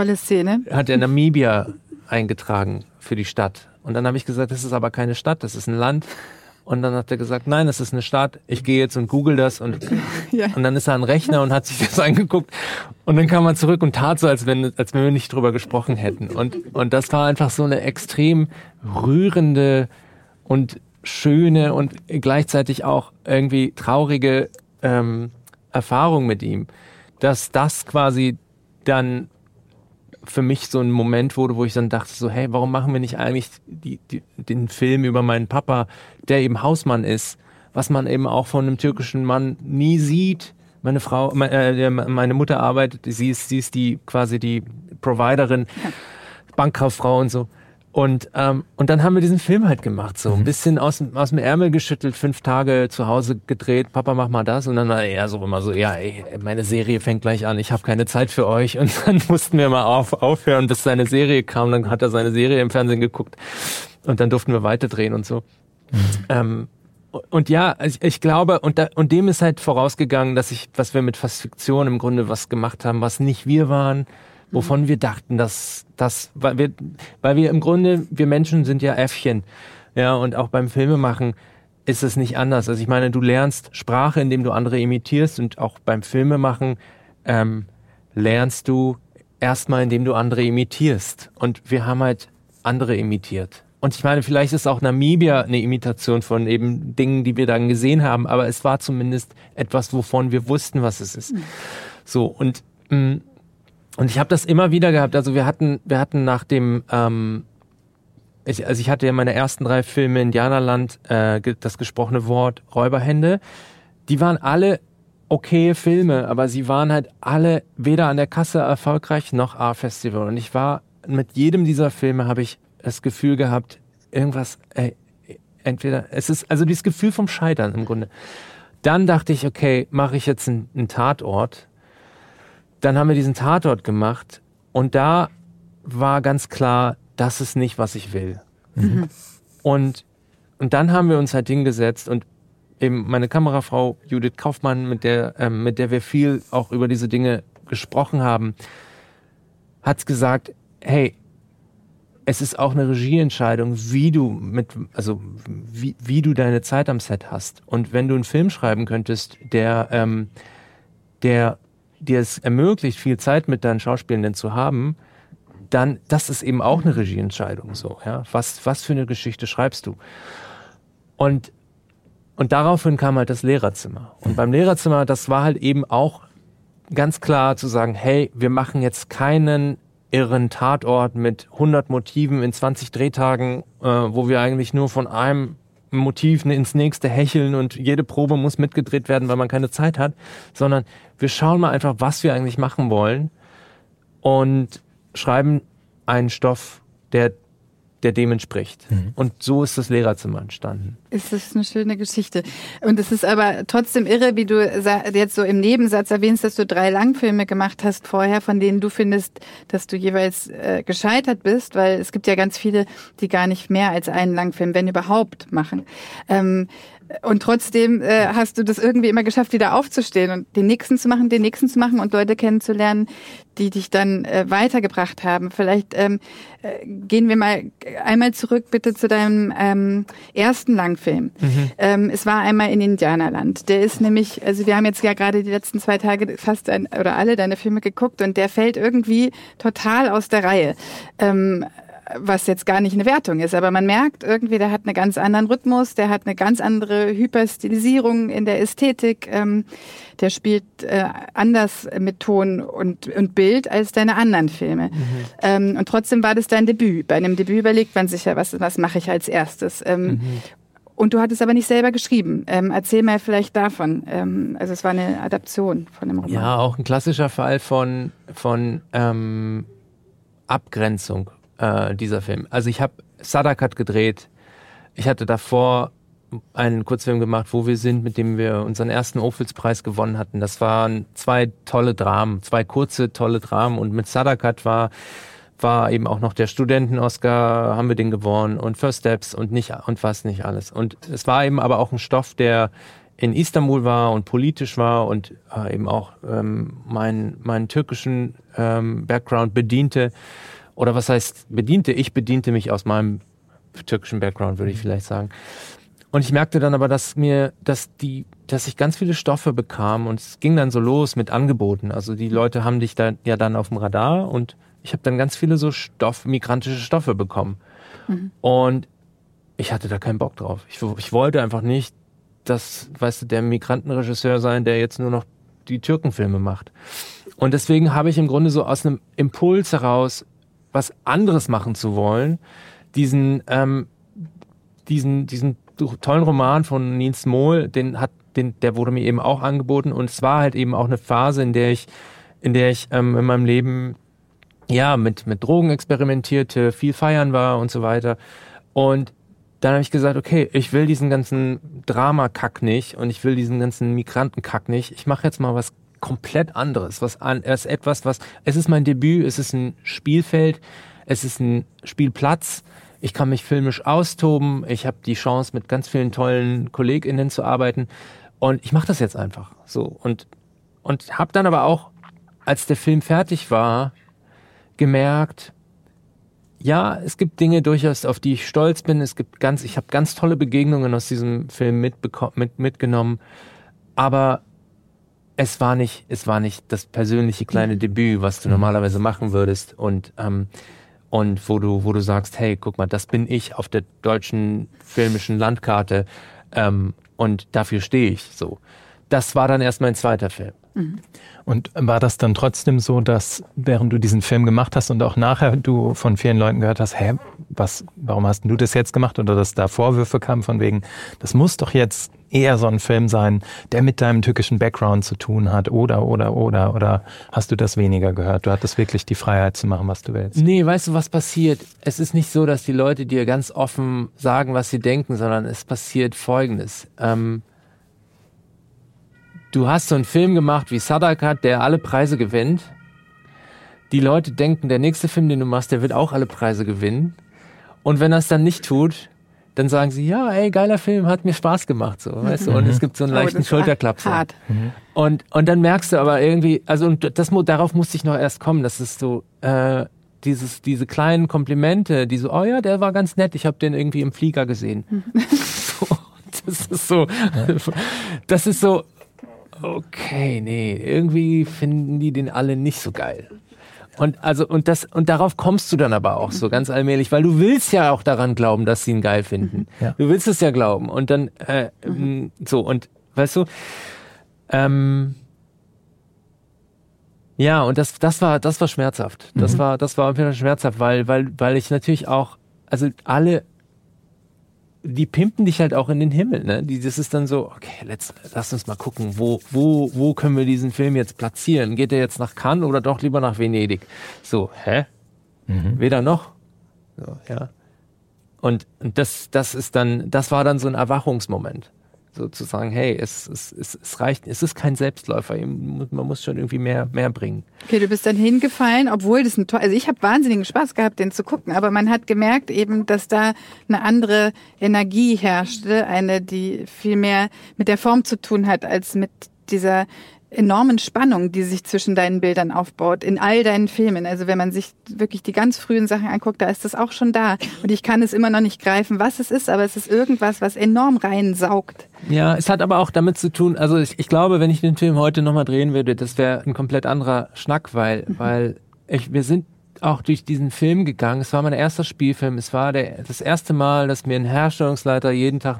Namibia eingetragen für die Stadt. Und dann habe ich gesagt, das ist aber keine Stadt, das ist ein Land. Und dann hat er gesagt, nein, das ist eine Stadt. Ich gehe jetzt und google das und dann ist er ein Rechner und hat sich das angeguckt. Und dann kam er zurück und tat so, als wenn wir nicht drüber gesprochen hätten. Und das war einfach so eine extrem rührende und schöne und gleichzeitig auch irgendwie traurige Erfahrung mit ihm, dass das quasi dann für mich so ein Moment wurde, wo ich dann dachte so, hey, warum machen wir nicht eigentlich den Film über meinen Papa, der eben Hausmann ist, was man eben auch von einem türkischen Mann nie sieht. Meine Mutter arbeitet, sie ist die quasi die Providerin, Bankkauffrau und so. Und dann haben wir diesen Film halt gemacht, so ein bisschen aus dem Ärmel geschüttelt, 5 Tage zu Hause gedreht, Papa, mach mal das. Und dann war er so immer so, ja, ey, meine Serie fängt gleich an, ich habe keine Zeit für euch. Und dann mussten wir mal aufhören, bis seine Serie kam. Dann hat er seine Serie im Fernsehen geguckt und dann durften wir weiterdrehen und so. Und ja, ich glaube, und dem ist halt vorausgegangen, was wir mit Fast Fiktion im Grunde was gemacht haben, was nicht wir waren, wovon wir dachten, weil wir im Grunde, wir Menschen sind ja Äffchen, ja, und auch beim Filmemachen ist es nicht anders. Also ich meine, du lernst Sprache, indem du andere imitierst, und auch beim Filmemachen lernst du erstmal, indem du andere imitierst. Und wir haben halt andere imitiert. Und ich meine, vielleicht ist auch Namibia eine Imitation von eben Dingen, die wir dann gesehen haben, aber es war zumindest etwas, wovon wir wussten, was es ist. So, und ich habe das immer wieder gehabt. Also wir hatten nach dem, ich hatte ja meine ersten 3 Filme, Indianerland, das gesprochene Wort, Räuberhände, die waren alle okay Filme, aber sie waren halt alle weder an der Kasse erfolgreich noch A-Festival. Und ich war, mit jedem dieser Filme habe ich das Gefühl gehabt, irgendwas, entweder, es ist, also dieses Gefühl vom Scheitern im Grunde. Dann dachte ich, okay, mache ich jetzt einen Tatort. Dann haben wir diesen Tatort gemacht und da war ganz klar, das ist nicht, was ich will. Mhm. Und dann haben wir uns halt hingesetzt und eben meine Kamerafrau Judith Kaufmann, mit der wir viel auch über diese Dinge gesprochen haben, hat's gesagt, hey, es ist auch eine Regieentscheidung, wie du deine Zeit am Set hast. Und wenn du einen Film schreiben könntest, der dir es ermöglicht, viel Zeit mit deinen Schauspielenden zu haben, dann, das ist eben auch eine Regieentscheidung, so, ja. Was für eine Geschichte schreibst du? Und daraufhin kam halt das Lehrerzimmer. Und beim Lehrerzimmer, das war halt eben auch ganz klar zu sagen, hey, wir machen jetzt keinen irren Tatort mit 100 Motiven in 20 Drehtagen, wo wir eigentlich nur von einem Motiv ins nächste hecheln und jede Probe muss mitgedreht werden, weil man keine Zeit hat, sondern wir schauen mal einfach, was wir eigentlich machen wollen und schreiben einen Stoff, der dem entspricht. Mhm. Und so ist das Lehrerzimmer entstanden. Es ist eine schöne Geschichte. Und es ist aber trotzdem irre, wie du jetzt so im Nebensatz erwähnst, dass du 3 Langfilme gemacht hast vorher, von denen du findest, dass du jeweils gescheitert bist, weil es gibt ja ganz viele, die gar nicht mehr als einen Langfilm, wenn überhaupt, machen. Und trotzdem hast du das irgendwie immer geschafft, wieder aufzustehen und den nächsten zu machen und Leute kennenzulernen, die dich dann weitergebracht haben. Vielleicht gehen wir mal einmal zurück bitte zu deinem ersten Langfilm. Mhm. Es war einmal in Indianerland. Der ist nämlich, also wir haben jetzt ja gerade die letzten 2 Tage fast alle deine Filme geguckt und der fällt irgendwie total aus der Reihe. Was jetzt gar nicht eine Wertung ist, aber man merkt irgendwie, der hat einen ganz anderen Rhythmus, der hat eine ganz andere Hyperstilisierung in der Ästhetik, der spielt anders mit Ton und Bild als deine anderen Filme. Mhm. Und trotzdem war das dein Debüt. Bei einem Debüt überlegt man sich ja, was mache ich als erstes. Und du hattest aber nicht selber geschrieben. Erzähl mal vielleicht davon. Also es war eine Adaption von einem Roman. Ja, auch ein klassischer Fall von Abgrenzung. Dieser Film. Also ich habe Sadakat gedreht. Ich hatte davor einen Kurzfilm gemacht, Wo wir sind, mit dem wir unseren ersten Ophüls-Preis gewonnen hatten. Das waren 2 tolle Dramen, 2 kurze, tolle Dramen. Und mit Sadakat war eben auch noch der Studenten-Oscar, haben wir den gewonnen, und First Steps und was nicht alles. Und es war eben aber auch ein Stoff, der in Istanbul war und politisch war und eben auch meinen türkischen Background bediente. Oder was heißt bediente? Ich bediente mich aus meinem türkischen Background, würde ich vielleicht sagen. Und ich merkte dann aber, dass ich ganz viele Stoffe bekam und es ging dann so los mit Angeboten. Also die Leute haben dich ja dann auf dem Radar und ich habe dann ganz viele so migrantische Stoffe bekommen. Mhm. Und ich hatte da keinen Bock drauf. Ich wollte einfach nicht, der Migrantenregisseur sein, der jetzt nur noch die Türkenfilme macht. Und deswegen habe ich im Grunde so aus einem Impuls heraus, was anderes machen zu wollen, diesen tollen Roman von Nils Mohl, der wurde mir eben auch angeboten und es war halt eben auch eine Phase, in der ich in meinem Leben ja mit Drogen experimentierte, viel feiern war und so weiter. Und dann habe ich gesagt, okay, ich will diesen ganzen Drama-Kack nicht und ich will diesen ganzen Migranten-Kack nicht. Ich mache jetzt mal was komplett anderes. Es ist mein Debüt, es ist ein Spielfeld, es ist ein Spielplatz. Ich kann mich filmisch austoben, ich habe die Chance, mit ganz vielen tollen KollegInnen zu arbeiten und ich mache das jetzt einfach so. Und habe dann aber auch, als der Film fertig war, gemerkt, ja, es gibt Dinge durchaus, auf die ich stolz bin. Ich habe ganz tolle Begegnungen aus diesem Film mitgenommen. Aber es war nicht das persönliche kleine Debüt, was du normalerweise machen würdest. Und wo du sagst, hey, guck mal, das bin ich auf der deutschen filmischen Landkarte. Und dafür stehe ich so. Das war dann erst mein zweiter Film. Und war das dann trotzdem so, dass während du diesen Film gemacht hast und auch nachher du von vielen Leuten gehört hast, warum hast du das jetzt gemacht? Oder dass da Vorwürfe kamen von wegen, das muss doch jetzt eher so ein Film sein, der mit deinem türkischen Background zu tun hat oder hast du das weniger gehört? Du hattest wirklich die Freiheit zu machen, was du willst. Nee, weißt du, was passiert? Es ist nicht so, dass die Leute dir ganz offen sagen, was sie denken, sondern es passiert Folgendes. Du hast so einen Film gemacht wie Sadakat, der alle Preise gewinnt. Die Leute denken, der nächste Film, den du machst, der wird auch alle Preise gewinnen. Und wenn er es dann nicht tut, dann sagen sie, ja, ey, geiler Film, hat mir Spaß gemacht, so, weißt du? Und es gibt so einen leichten Schulterklaps. Und dann merkst du aber irgendwie, also und darauf musste ich noch erst kommen, das ist so, diese kleinen Komplimente, die so, oh ja, der war ganz nett, ich habe den irgendwie im Flieger gesehen. Das ist so, okay, nee, irgendwie finden die den alle nicht so geil. Und darauf kommst du dann aber auch so ganz allmählich, weil du willst ja auch daran glauben, dass sie ihn geil finden. Ja. Du willst es ja glauben. Und dann, so, und weißt du, ja, und das war schmerzhaft. Das war wieder schmerzhaft, weil ich natürlich auch, also die pimpen dich halt auch in den Himmel, ne? Das ist dann so, okay, lass uns mal gucken, wo können wir diesen Film jetzt platzieren? Geht der jetzt nach Cannes oder doch lieber nach Venedig? So, weder noch. So, ja. Und das war dann so ein Erwachungsmoment. So zu sagen, hey, es reicht, es ist kein Selbstläufer, man muss schon irgendwie mehr bringen. Okay, du bist dann hingefallen, obwohl das also ich habe wahnsinnigen Spaß gehabt, den zu gucken, aber man hat gemerkt eben, dass da eine andere Energie herrschte, eine, die viel mehr mit der Form zu tun hat, als mit dieser enormen Spannung, die sich zwischen deinen Bildern aufbaut, in all deinen Filmen. Also wenn man sich wirklich die ganz frühen Sachen anguckt, da ist das auch schon da. Und ich kann es immer noch nicht greifen, was es ist, aber es ist irgendwas, was enorm reinsaugt. Ja, es hat aber auch damit zu tun, also ich glaube, wenn ich den Film heute nochmal drehen würde, das wäre ein komplett anderer Schnack, weil wir sind auch durch diesen Film gegangen. Es war mein erster Spielfilm. Es war das erste Mal, dass mir ein Herstellungsleiter jeden Tag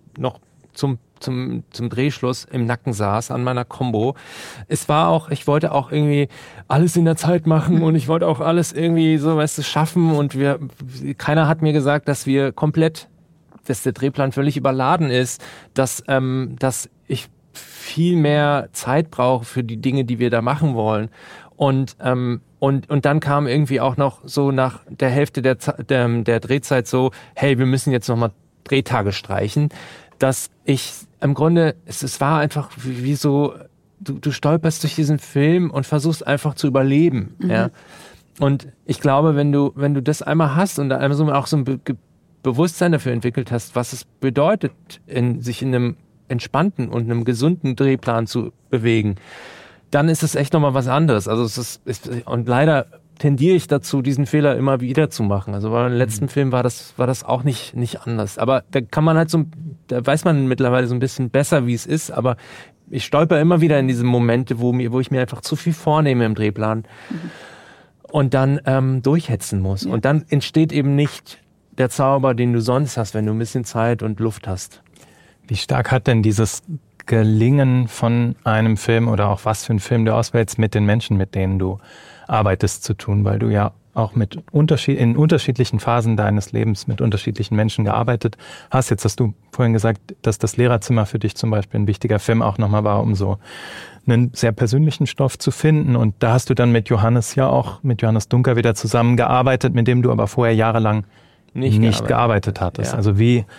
zum Drehschluss im Nacken saß an meiner Combo. Ich wollte auch irgendwie alles in der Zeit machen und ich wollte auch alles irgendwie so, weißt du, schaffen und keiner hat mir gesagt, dass der Drehplan völlig überladen ist, dass ich viel mehr Zeit brauche für die Dinge, die wir da machen wollen. Und dann kam irgendwie auch noch so nach der Hälfte der Drehzeit so, hey, wir müssen jetzt nochmal Drehtage streichen, dass ich im Grunde, es war einfach wie so, du stolperst durch diesen Film und versuchst einfach zu überleben, ja. Und ich glaube, wenn du das einmal hast und einmal auch so ein Bewusstsein dafür entwickelt hast, was es bedeutet, sich in einem entspannten und einem gesunden Drehplan zu bewegen, dann ist es echt nochmal was anderes. Also und leider tendiere ich dazu, diesen Fehler immer wieder zu machen. Also beim letzten Film war das auch nicht anders. Aber da kann man halt da weiß man mittlerweile so ein bisschen besser, wie es ist. Aber ich stolper immer wieder in diese Momente, wo ich mir einfach zu viel vornehme im Drehplan und dann durchhetzen muss. Ja. Und dann entsteht eben nicht der Zauber, den du sonst hast, wenn du ein bisschen Zeit und Luft hast. Wie stark hat denn dieses Gelingen von einem Film oder auch was für einen Film du auswählst mit den Menschen, mit denen du arbeitest, zu tun, weil du ja auch in unterschiedlichen Phasen deines Lebens mit unterschiedlichen Menschen gearbeitet hast. Jetzt hast du vorhin gesagt, dass das Lehrerzimmer für dich zum Beispiel ein wichtiger Film auch nochmal war, um so einen sehr persönlichen Stoff zu finden. Und da hast du dann mit Johannes Dunker wieder zusammengearbeitet, mit dem du aber vorher jahrelang nicht gearbeitet hattest. Ja. Also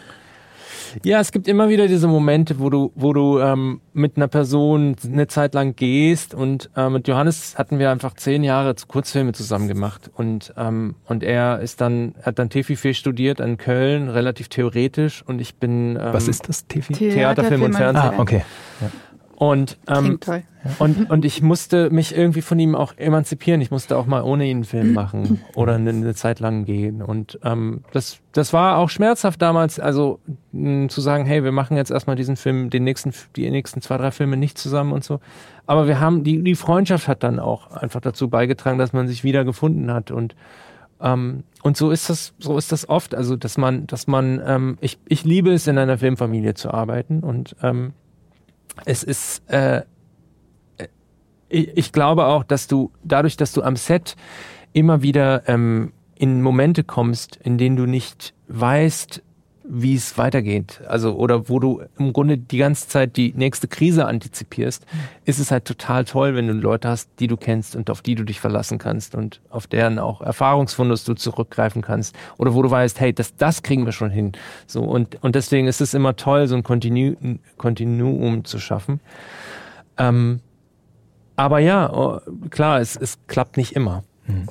ja, es gibt immer wieder diese Momente, wo du mit einer Person eine Zeit lang gehst und mit Johannes hatten wir einfach 10 Jahre Kurzfilme zusammen gemacht und er hat dann TFIFE studiert in Köln, relativ theoretisch und ich bin was ist das, TFIFE? Theater, Film und Fernsehen. Ah, okay. Ja. Und, klingt toll. Und ich musste mich irgendwie von ihm auch emanzipieren. Ich musste auch mal ohne ihn einen Film machen oder eine Zeit lang gehen. Und das war auch schmerzhaft damals, also zu sagen, hey, wir machen jetzt erstmal diesen Film, die nächsten 2, 3 Filme nicht zusammen und so. Aber wir haben, die Freundschaft hat dann auch einfach dazu beigetragen, dass man sich wieder gefunden hat. Und so ist das oft. Also, ich liebe es, in einer Filmfamilie zu arbeiten. Und es ist, ich glaube auch, dass dadurch, dass du am Set immer wieder in Momente kommst, in denen du nicht weißt, wie es weitergeht, also oder wo du im Grunde die ganze Zeit die nächste Krise antizipierst, ist es halt total toll, wenn du Leute hast, die du kennst und auf die du dich verlassen kannst und auf deren auch Erfahrungsfundus du zurückgreifen kannst oder wo du weißt, hey, das kriegen wir schon hin. So und deswegen ist es immer toll, so ein Kontinuum zu schaffen. Aber ja, klar, es klappt nicht immer.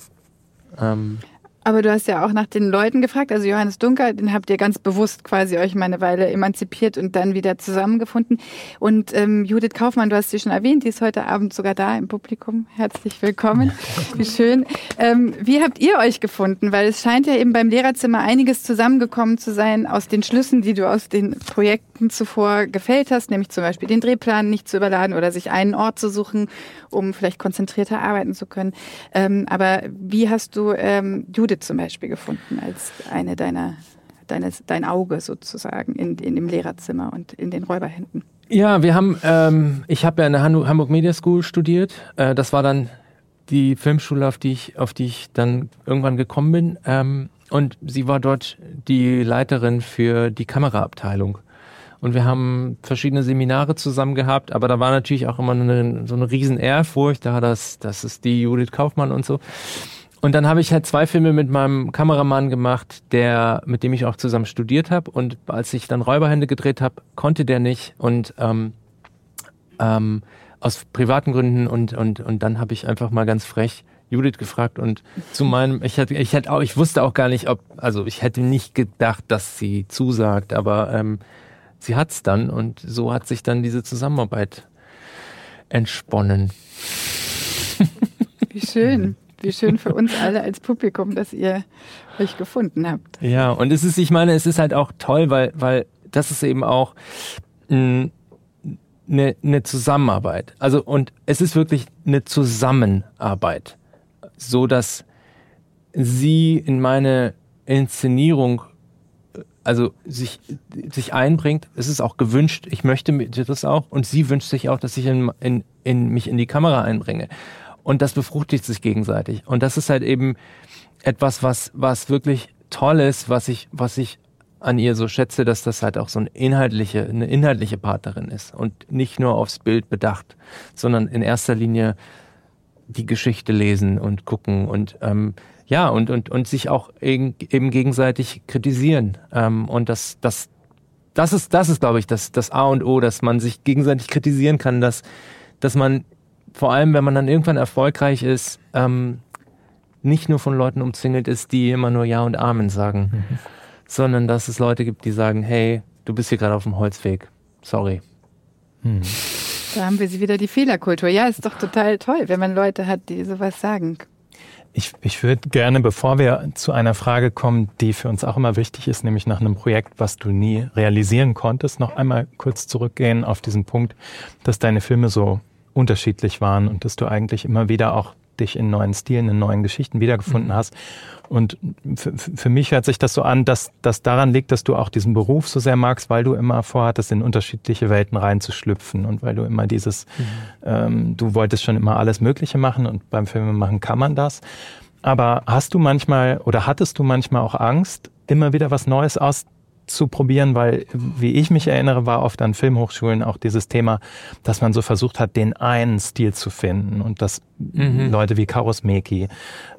Aber du hast ja auch nach den Leuten gefragt, also Johannes Dunker, den habt ihr ganz bewusst quasi euch mal eine Weile emanzipiert und dann wieder zusammengefunden. Und Judith Kaufmann, du hast sie schon erwähnt, die ist heute Abend sogar da im Publikum. Herzlich willkommen. Wie schön. Wie habt ihr euch gefunden? Weil es scheint ja eben beim Lehrerzimmer einiges zusammengekommen zu sein aus den Schlüssen, die du aus den Projekten zuvor gefällt hast, nämlich zum Beispiel den Drehplan nicht zu überladen oder sich einen Ort zu suchen, um vielleicht konzentrierter arbeiten zu können. Aber wie hast du Judith zum Beispiel gefunden als eine dein Auge sozusagen in dem Lehrerzimmer und in den Räuberhänden? Ja, ich habe ja in der Hamburg Media School studiert. Das war dann die Filmschule, auf die ich dann irgendwann gekommen bin. Und sie war dort die Leiterin für die Kameraabteilung. Und wir haben verschiedene Seminare zusammen gehabt, aber da war natürlich auch immer so eine riesen Ehrfurcht, das ist die Judith Kaufmann und so. Und dann habe ich halt 2 Filme mit meinem Kameramann gemacht, mit dem ich auch zusammen studiert habe. Und als ich dann Räuberhände gedreht habe, konnte der nicht. Und aus privaten Gründen und dann habe ich einfach mal ganz frech Judith gefragt und ich wusste auch gar nicht, ich hätte nicht gedacht, dass sie zusagt, aber sie hat's dann und so hat sich dann diese Zusammenarbeit entsponnen. Wie schön. Wie schön für uns alle als Publikum, dass ihr euch gefunden habt. Ja, und es ist halt auch toll, weil das ist eben auch eine Zusammenarbeit. Also, und es ist wirklich eine Zusammenarbeit, so dass sie in meine Inszenierung also sich einbringt. Es ist auch gewünscht, ich möchte das auch und sie wünscht sich auch, dass ich mich in die Kamera einbringe. Und das befruchtet sich gegenseitig. Und das ist halt eben etwas, was wirklich toll ist, was ich an ihr so schätze, dass das halt auch so eine inhaltliche Partnerin ist und nicht nur aufs Bild bedacht, sondern in erster Linie die Geschichte lesen und gucken und und sich auch eben gegenseitig kritisieren. Und das ist, glaube ich, das A und O, dass man sich gegenseitig kritisieren kann, dass man vor allem, wenn man dann irgendwann erfolgreich ist, nicht nur von Leuten umzingelt ist, die immer nur Ja und Amen sagen, sondern dass es Leute gibt, die sagen, hey, du bist hier gerade auf dem Holzweg, sorry. Da haben wir wieder die Fehlerkultur. Ja, ist doch total toll, wenn man Leute hat, die sowas sagen. Ich würde gerne, bevor wir zu einer Frage kommen, die für uns auch immer wichtig ist, nämlich nach einem Projekt, was du nie realisieren konntest, noch einmal kurz zurückgehen auf diesen Punkt, dass deine Filme so unterschiedlich waren und dass du eigentlich immer wieder auch dich in neuen Stilen, in neuen Geschichten wiedergefunden hast. Und für mich hört sich das so an, dass das daran liegt, dass du auch diesen Beruf so sehr magst, weil du immer vorhattest, in unterschiedliche Welten reinzuschlüpfen und weil du immer du wolltest schon immer alles Mögliche machen und beim Filmemachen kann man das. Aber hattest du manchmal auch Angst, immer wieder was Neues auszuprobieren, weil, wie ich mich erinnere, war oft an Filmhochschulen auch dieses Thema, dass man so versucht hat, den einen Stil zu finden und dass Leute wie Kaurismäki,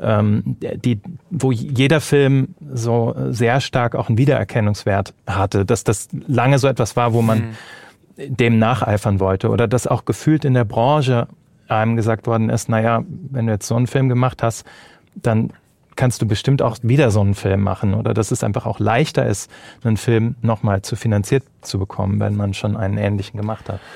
wo jeder Film so sehr stark auch einen Wiedererkennungswert hatte, dass das lange so etwas war, wo man dem nacheifern wollte oder dass auch gefühlt in der Branche einem gesagt worden ist, naja, wenn du jetzt so einen Film gemacht hast, dann kannst du bestimmt auch wieder so einen Film machen oder dass es einfach auch leichter ist, einen Film nochmal finanziert zu bekommen, wenn man schon einen ähnlichen gemacht hat.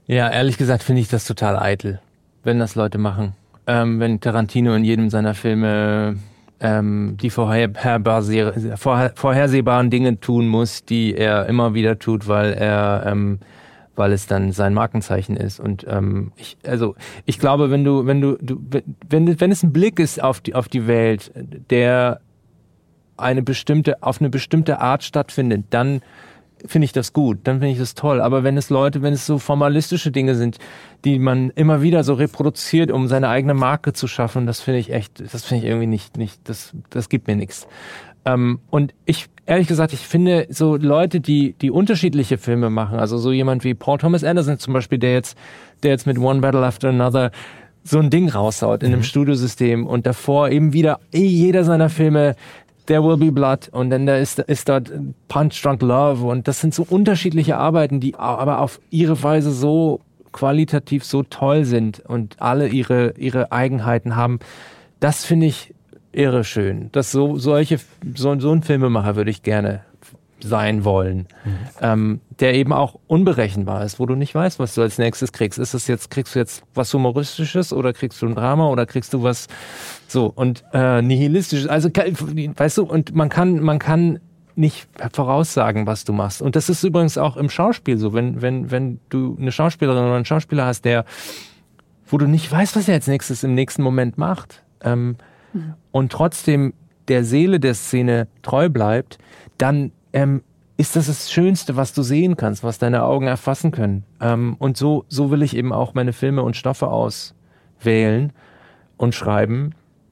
Ja, ehrlich gesagt finde ich das total eitel, wenn das Leute machen. Wenn Tarantino in jedem seiner Filme die vorhersehbaren Dinge tun muss, die er immer wieder tut, weil es dann sein Markenzeichen ist. Und ich glaube, wenn es ein Blick ist auf die Welt, der auf eine bestimmte Art stattfindet, dann finde ich das gut, dann finde ich das toll. Aber wenn es so formalistische Dinge sind, die man immer wieder so reproduziert, um seine eigene Marke zu schaffen, das finde ich irgendwie nicht, das gibt mir nichts. Und ehrlich gesagt, ich finde so Leute, die unterschiedliche Filme machen, also so jemand wie Paul Thomas Anderson zum Beispiel, der jetzt mit One Battle After Another so ein Ding raushaut in einem Studiosystem und davor eben wieder jeder seiner Filme There Will Be Blood und dann da ist dort Punch Drunk Love und das sind so unterschiedliche Arbeiten, die aber auf ihre Weise so qualitativ so toll sind und alle ihre Eigenheiten haben. Das finde ich irre schön. So ein Filmemacher würde ich gerne sein wollen, der eben auch unberechenbar ist, wo du nicht weißt, was du als nächstes kriegst. Kriegst du jetzt was Humoristisches oder kriegst du ein Drama oder kriegst du was so und Nihilistisches? Also weißt du, und man kann nicht voraussagen, was du machst. Und das ist übrigens auch im Schauspiel so, wenn du eine Schauspielerin oder einen Schauspieler hast, wo du nicht weißt, was er als nächstes im nächsten Moment macht, und trotzdem der Seele der Szene treu bleibt, dann ist das Schönste, was du sehen kannst, was deine Augen erfassen können. Und so will ich eben auch meine Filme und Stoffe auswählen und schreiben.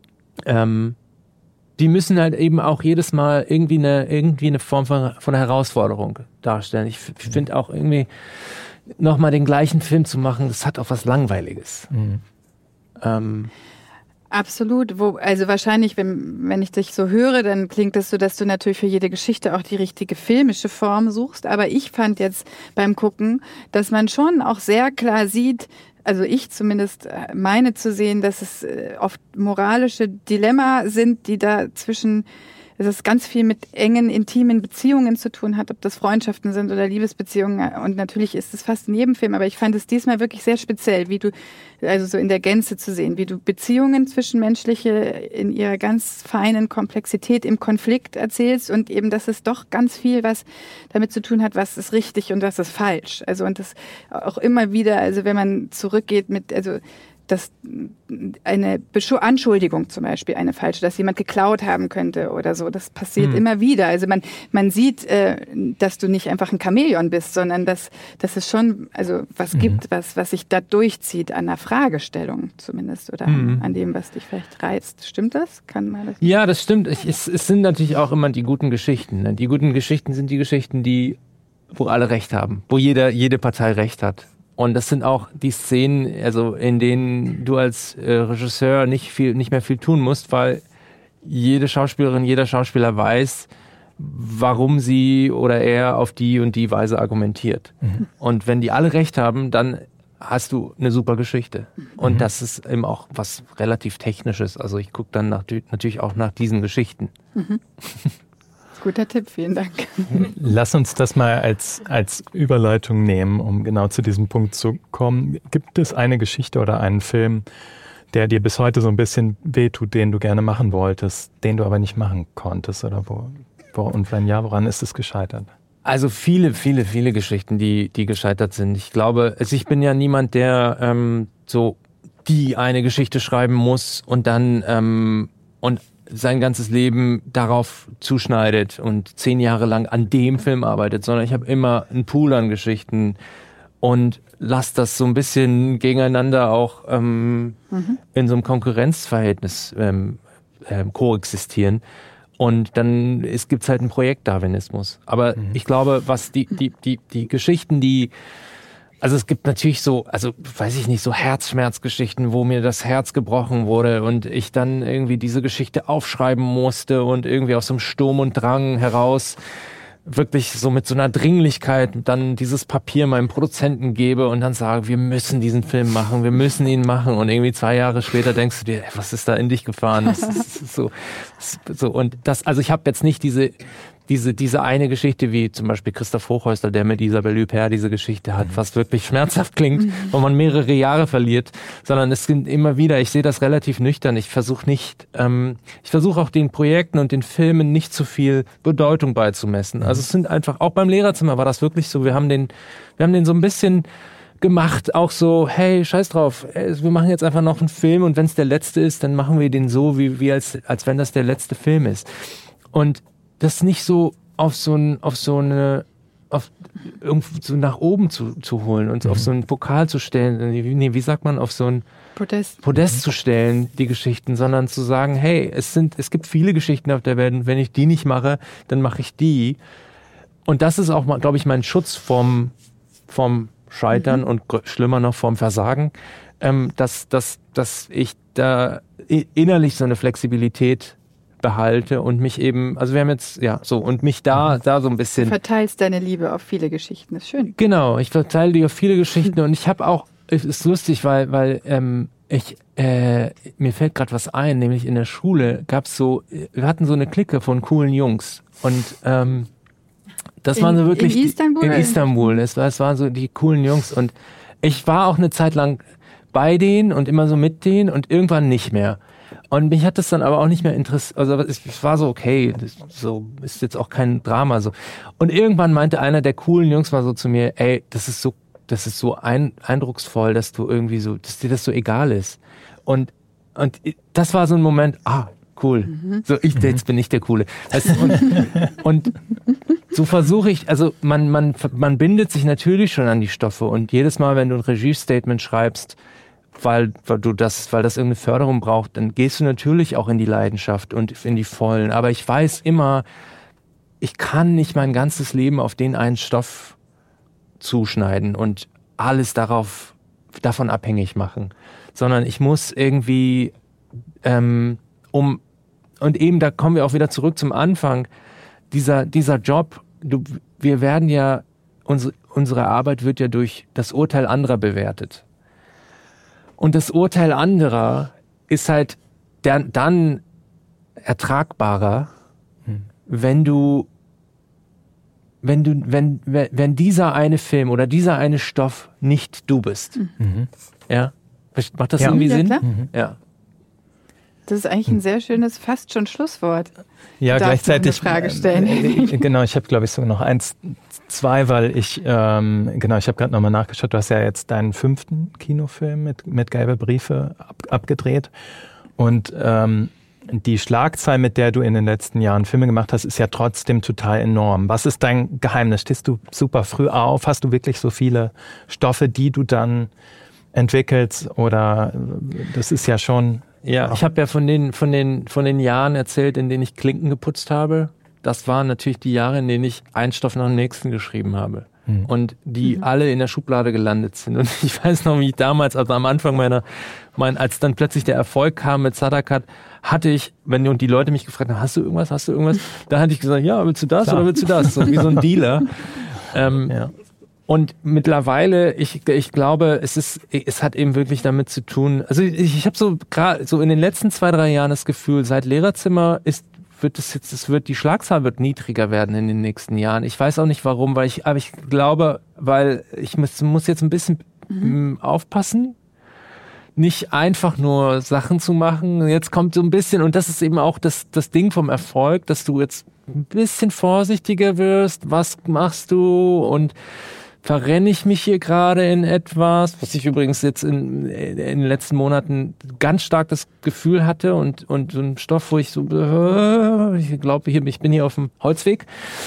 Die müssen halt eben auch jedes Mal irgendwie eine Form von Herausforderung darstellen. Ich finde auch irgendwie nochmal den gleichen Film zu machen, das hat auch was Langweiliges. Absolut. Also wahrscheinlich, wenn ich dich so höre, dann klingt es so, dass du natürlich für jede Geschichte auch die richtige filmische Form suchst. Aber ich fand jetzt beim Gucken, dass man schon auch sehr klar sieht, also ich zumindest meine zu sehen, dass es oft moralische Dilemma sind, die da dass es ganz viel mit engen, intimen Beziehungen zu tun hat, ob das Freundschaften sind oder Liebesbeziehungen. Und natürlich ist es fast in jedem Film, aber ich fand es diesmal wirklich sehr speziell, also so in der Gänze zu sehen, wie du Beziehungen zwischenmenschliche in ihrer ganz feinen Komplexität im Konflikt erzählst und eben, dass es doch ganz viel was damit zu tun hat, was ist richtig und was ist falsch. Also und das auch immer wieder, also wenn man zurückgeht dass eine Anschuldigung zum Beispiel, eine falsche, dass jemand geklaut haben könnte oder so, das passiert immer wieder. Also man sieht, dass du nicht einfach ein Chamäleon bist, sondern dass es schon was gibt, was sich da durchzieht an einer Fragestellung zumindest oder an dem, was dich vielleicht reizt. Stimmt das? Kann man das? Ja, das stimmt. Es sind natürlich auch immer die guten Geschichten. Ne? Die guten Geschichten sind die Geschichten, wo alle Recht haben, wo jede Partei Recht hat. Und das sind auch die Szenen, also in denen du als Regisseur nicht mehr viel tun musst, weil jede Schauspielerin, jeder Schauspieler weiß, warum sie oder er auf die und die Weise argumentiert. Und wenn die alle Recht haben, dann hast du eine super Geschichte. Und das ist eben auch was relativ Technisches. Also ich gucke dann natürlich auch nach diesen Geschichten. Guter Tipp, vielen Dank. Lass uns das mal als Überleitung nehmen, um genau zu diesem Punkt zu kommen. Gibt es eine Geschichte oder einen Film, der dir bis heute so ein bisschen wehtut, den du gerne machen wolltest, den du aber nicht machen konntest? Oder und wenn ja, woran ist es gescheitert? Also viele, viele, viele Geschichten, die gescheitert sind. Ich glaube, ich bin ja niemand, der die eine Geschichte schreiben muss und dann und sein ganzes Leben darauf zuschneidet und 10 Jahre lang an dem Film arbeitet, sondern ich habe immer einen Pool an Geschichten und lasse das so ein bisschen gegeneinander auch in so einem Konkurrenzverhältnis koexistieren. Und dann gibt's halt einen Projektdarwinismus. Aber ich glaube, was die Geschichten, also es gibt natürlich so Herzschmerzgeschichten, wo mir das Herz gebrochen wurde und ich dann irgendwie diese Geschichte aufschreiben musste und irgendwie aus so einem Sturm und Drang heraus wirklich so mit so einer Dringlichkeit dann dieses Papier meinem Produzenten gebe und dann sage, wir müssen diesen Film machen, wir müssen ihn machen und irgendwie 2 Jahre später denkst du dir, was ist da in dich gefahren? Das ist so und das, also ich habe jetzt nicht diese eine Geschichte, wie zum Beispiel Christoph Hochhäusler, der mit Isabelle Huppert diese Geschichte hat, was wirklich schmerzhaft klingt, wo man mehrere Jahre verliert, sondern es sind immer wieder, ich sehe das relativ nüchtern, ich versuche auch den Projekten und den Filmen nicht zu viel Bedeutung beizumessen. Also es sind einfach, auch beim Lehrerzimmer war das wirklich so, wir haben den so ein bisschen gemacht, auch so, hey, scheiß drauf, wir machen jetzt einfach noch einen Film und wenn es der letzte ist, dann machen wir den so, wie als wenn das der letzte Film ist. Und das nicht so irgendwo so nach oben zu holen und auf so einen Pokal zu stellen, wie sagt man, auf so ein Podest zu stellen, die Geschichten, sondern zu sagen, hey, es gibt viele Geschichten auf der Welt und wenn ich die nicht mache, dann mache ich die. Und das ist auch, glaube ich, mein Schutz vom Scheitern und schlimmer noch vom Versagen, dass ich da innerlich so eine Flexibilität behalte und mich eben, also wir haben jetzt, und mich da so ein bisschen... Du verteilst deine Liebe auf viele Geschichten, ist schön. Genau, ich verteile die auf viele Geschichten und ich habe auch, es ist lustig, weil mir fällt gerade was ein, nämlich in der Schule wir hatten so eine Clique von coolen Jungs und das waren so wirklich... In Istanbul? In Istanbul, es waren so die coolen Jungs und ich war auch eine Zeit lang bei denen und immer so mit denen und irgendwann nicht mehr. Und mich hat das dann aber auch nicht mehr interessiert, also es war so, okay, das so ist jetzt auch kein Drama so. Und irgendwann meinte einer der coolen Jungs mal so zu mir, ey, das ist so eindrucksvoll, dass du irgendwie so, dass dir das so egal ist. Und das war so ein Moment, cool. So, jetzt bin ich der Coole. Weißt du, und so versuche ich, also man bindet sich natürlich schon an die Stoffe und jedes Mal, wenn du ein Regiestatement schreibst, weil das irgendeine Förderung braucht, dann gehst du natürlich auch in die Leidenschaft und in die Vollen. Aber ich weiß immer, ich kann nicht mein ganzes Leben auf den einen Stoff zuschneiden und alles davon abhängig machen. Sondern ich muss irgendwie, und eben, da kommen wir auch wieder zurück zum Anfang, dieser Job, wir werden ja, unsere Arbeit wird ja durch das Urteil anderer bewertet. Und das Urteil anderer ist halt dann ertragbarer, wenn dieser eine Film oder dieser eine Stoff nicht du bist. Ja? Macht das irgendwie Sinn? Klar. Ja. Das ist eigentlich ein sehr schönes, fast schon Schlusswort. Ja, gleichzeitig. Eine Frage stellen. Genau, ich habe, glaube ich, sogar noch 2, weil ich habe gerade nochmal nachgeschaut, du hast ja jetzt deinen 5. Kinofilm mit Gelbe Briefe abgedreht und die Schlagzahl, mit der du in den letzten Jahren Filme gemacht hast, ist ja trotzdem total enorm. Was ist dein Geheimnis? Stehst du super früh auf? Hast du wirklich so viele Stoffe, die du dann entwickelst? Oder das ist ja schon... Ja, ich habe ja von den Jahren erzählt, in denen ich Klinken geputzt habe. Das waren natürlich die Jahre, in denen ich einen Stoff nach dem nächsten geschrieben habe. Und die alle in der Schublade gelandet sind. Und ich weiß noch, wie ich damals, also am Anfang als dann plötzlich der Erfolg kam mit Sadakat, hatte ich, und die Leute mich gefragt haben, hast du irgendwas? Da hatte ich gesagt, ja, willst du das oder willst du das? So wie so ein Dealer. Ja. Und mittlerweile, ich glaube, es hat eben wirklich damit zu tun, also ich habe so gerade so in den letzten 2-3 Jahren das Gefühl, seit Lehrerzimmer die Schlagzahl wird niedriger werden in den nächsten Jahren. Ich weiß auch nicht warum, aber ich glaube, weil ich muss jetzt ein bisschen aufpassen, nicht einfach nur Sachen zu machen. Jetzt kommt so ein bisschen, und das ist eben auch das Ding vom Erfolg, dass du jetzt ein bisschen vorsichtiger wirst. Was machst du? Und verrenne ich mich hier gerade in etwas, was ich übrigens jetzt in den letzten Monaten ganz stark das Gefühl hatte und so ein Stoff, wo ich so, ich glaube, ich bin hier auf dem Holzweg.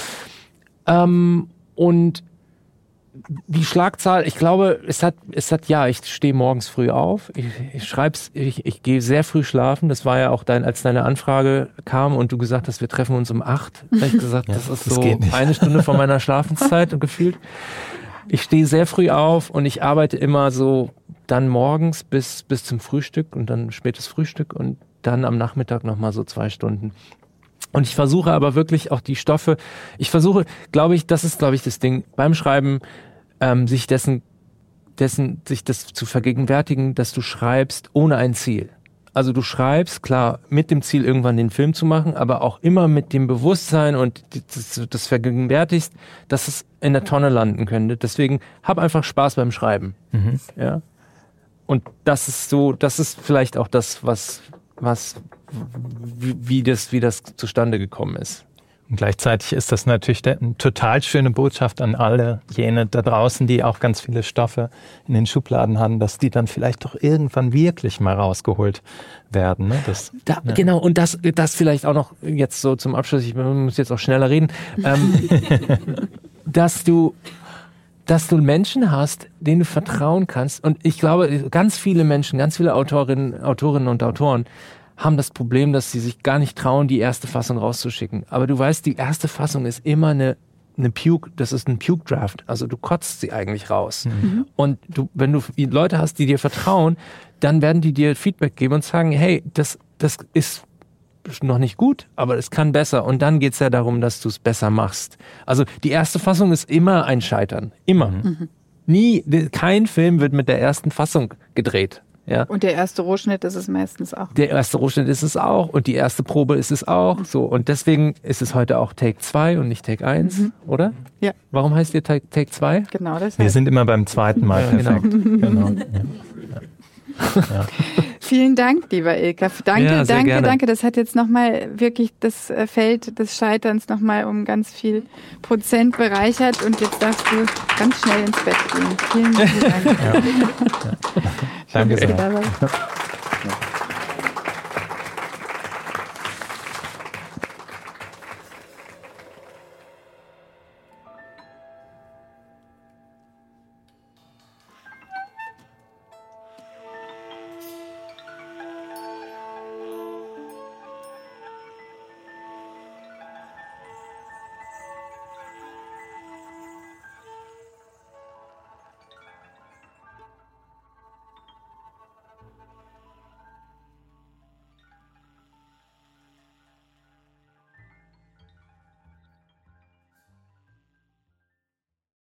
Und die Schlagzahl, ich glaube, es hat, ich stehe morgens früh auf, ich gehe sehr früh schlafen, das war ja auch als deine Anfrage kam und du gesagt hast, wir treffen uns um 8, habe ich gesagt, das ist so eine Stunde von meiner Schlafenszeit und gefühlt. Ich stehe sehr früh auf und ich arbeite immer so dann morgens bis zum Frühstück und dann spätes Frühstück und dann am Nachmittag nochmal so 2 Stunden. Und ich versuche aber wirklich auch die Stoffe, das ist das Ding, beim Schreiben, sich das zu vergegenwärtigen, dass du schreibst ohne ein Ziel. Also du schreibst, klar, mit dem Ziel, irgendwann den Film zu machen, aber auch immer mit dem Bewusstsein und das vergegenwärtigst, dass es in der Tonne landen könnte. Deswegen hab einfach Spaß beim Schreiben. Ja. Und das ist vielleicht auch das, wie das zustande gekommen ist. Und gleichzeitig ist das natürlich eine total schöne Botschaft an alle jene da draußen, die auch ganz viele Stoffe in den Schubladen haben, dass die dann vielleicht doch irgendwann wirklich mal rausgeholt werden. Ne? Genau, und das vielleicht auch noch jetzt so zum Abschluss, ich muss jetzt auch schneller reden, dass du Menschen hast, denen du vertrauen kannst. Und ich glaube, ganz viele Menschen, ganz viele Autorinnen und Autoren haben das Problem, dass sie sich gar nicht trauen, die erste Fassung rauszuschicken. Aber du weißt, die erste Fassung ist immer eine Puke, das ist ein Puke-Draft. Also du kotzt sie eigentlich raus. Und wenn du Leute hast, die dir vertrauen, dann werden die dir Feedback geben und sagen, hey, das ist noch nicht gut, aber es kann besser. Und dann geht es ja darum, dass du es besser machst. Also die erste Fassung ist immer ein Scheitern. Immer. Kein Film wird mit der ersten Fassung gedreht. Ja. Und der erste Rohschnitt ist es meistens auch. Der erste Rohschnitt ist es auch und die erste Probe ist es auch. So. Und deswegen ist es heute auch Take 2 und nicht Take 1, oder? Ja. Warum heißt ihr Take 2? Genau, das Wir sind immer beim zweiten Mal perfekt. Genau. Ja. Vielen Dank, lieber Ilka. Danke. Das hat jetzt nochmal wirklich das Feld des Scheiterns nochmal um ganz viel Prozent bereichert und jetzt darfst du ganz schnell ins Bett gehen. Vielen Dank. Ja. Danke sehr.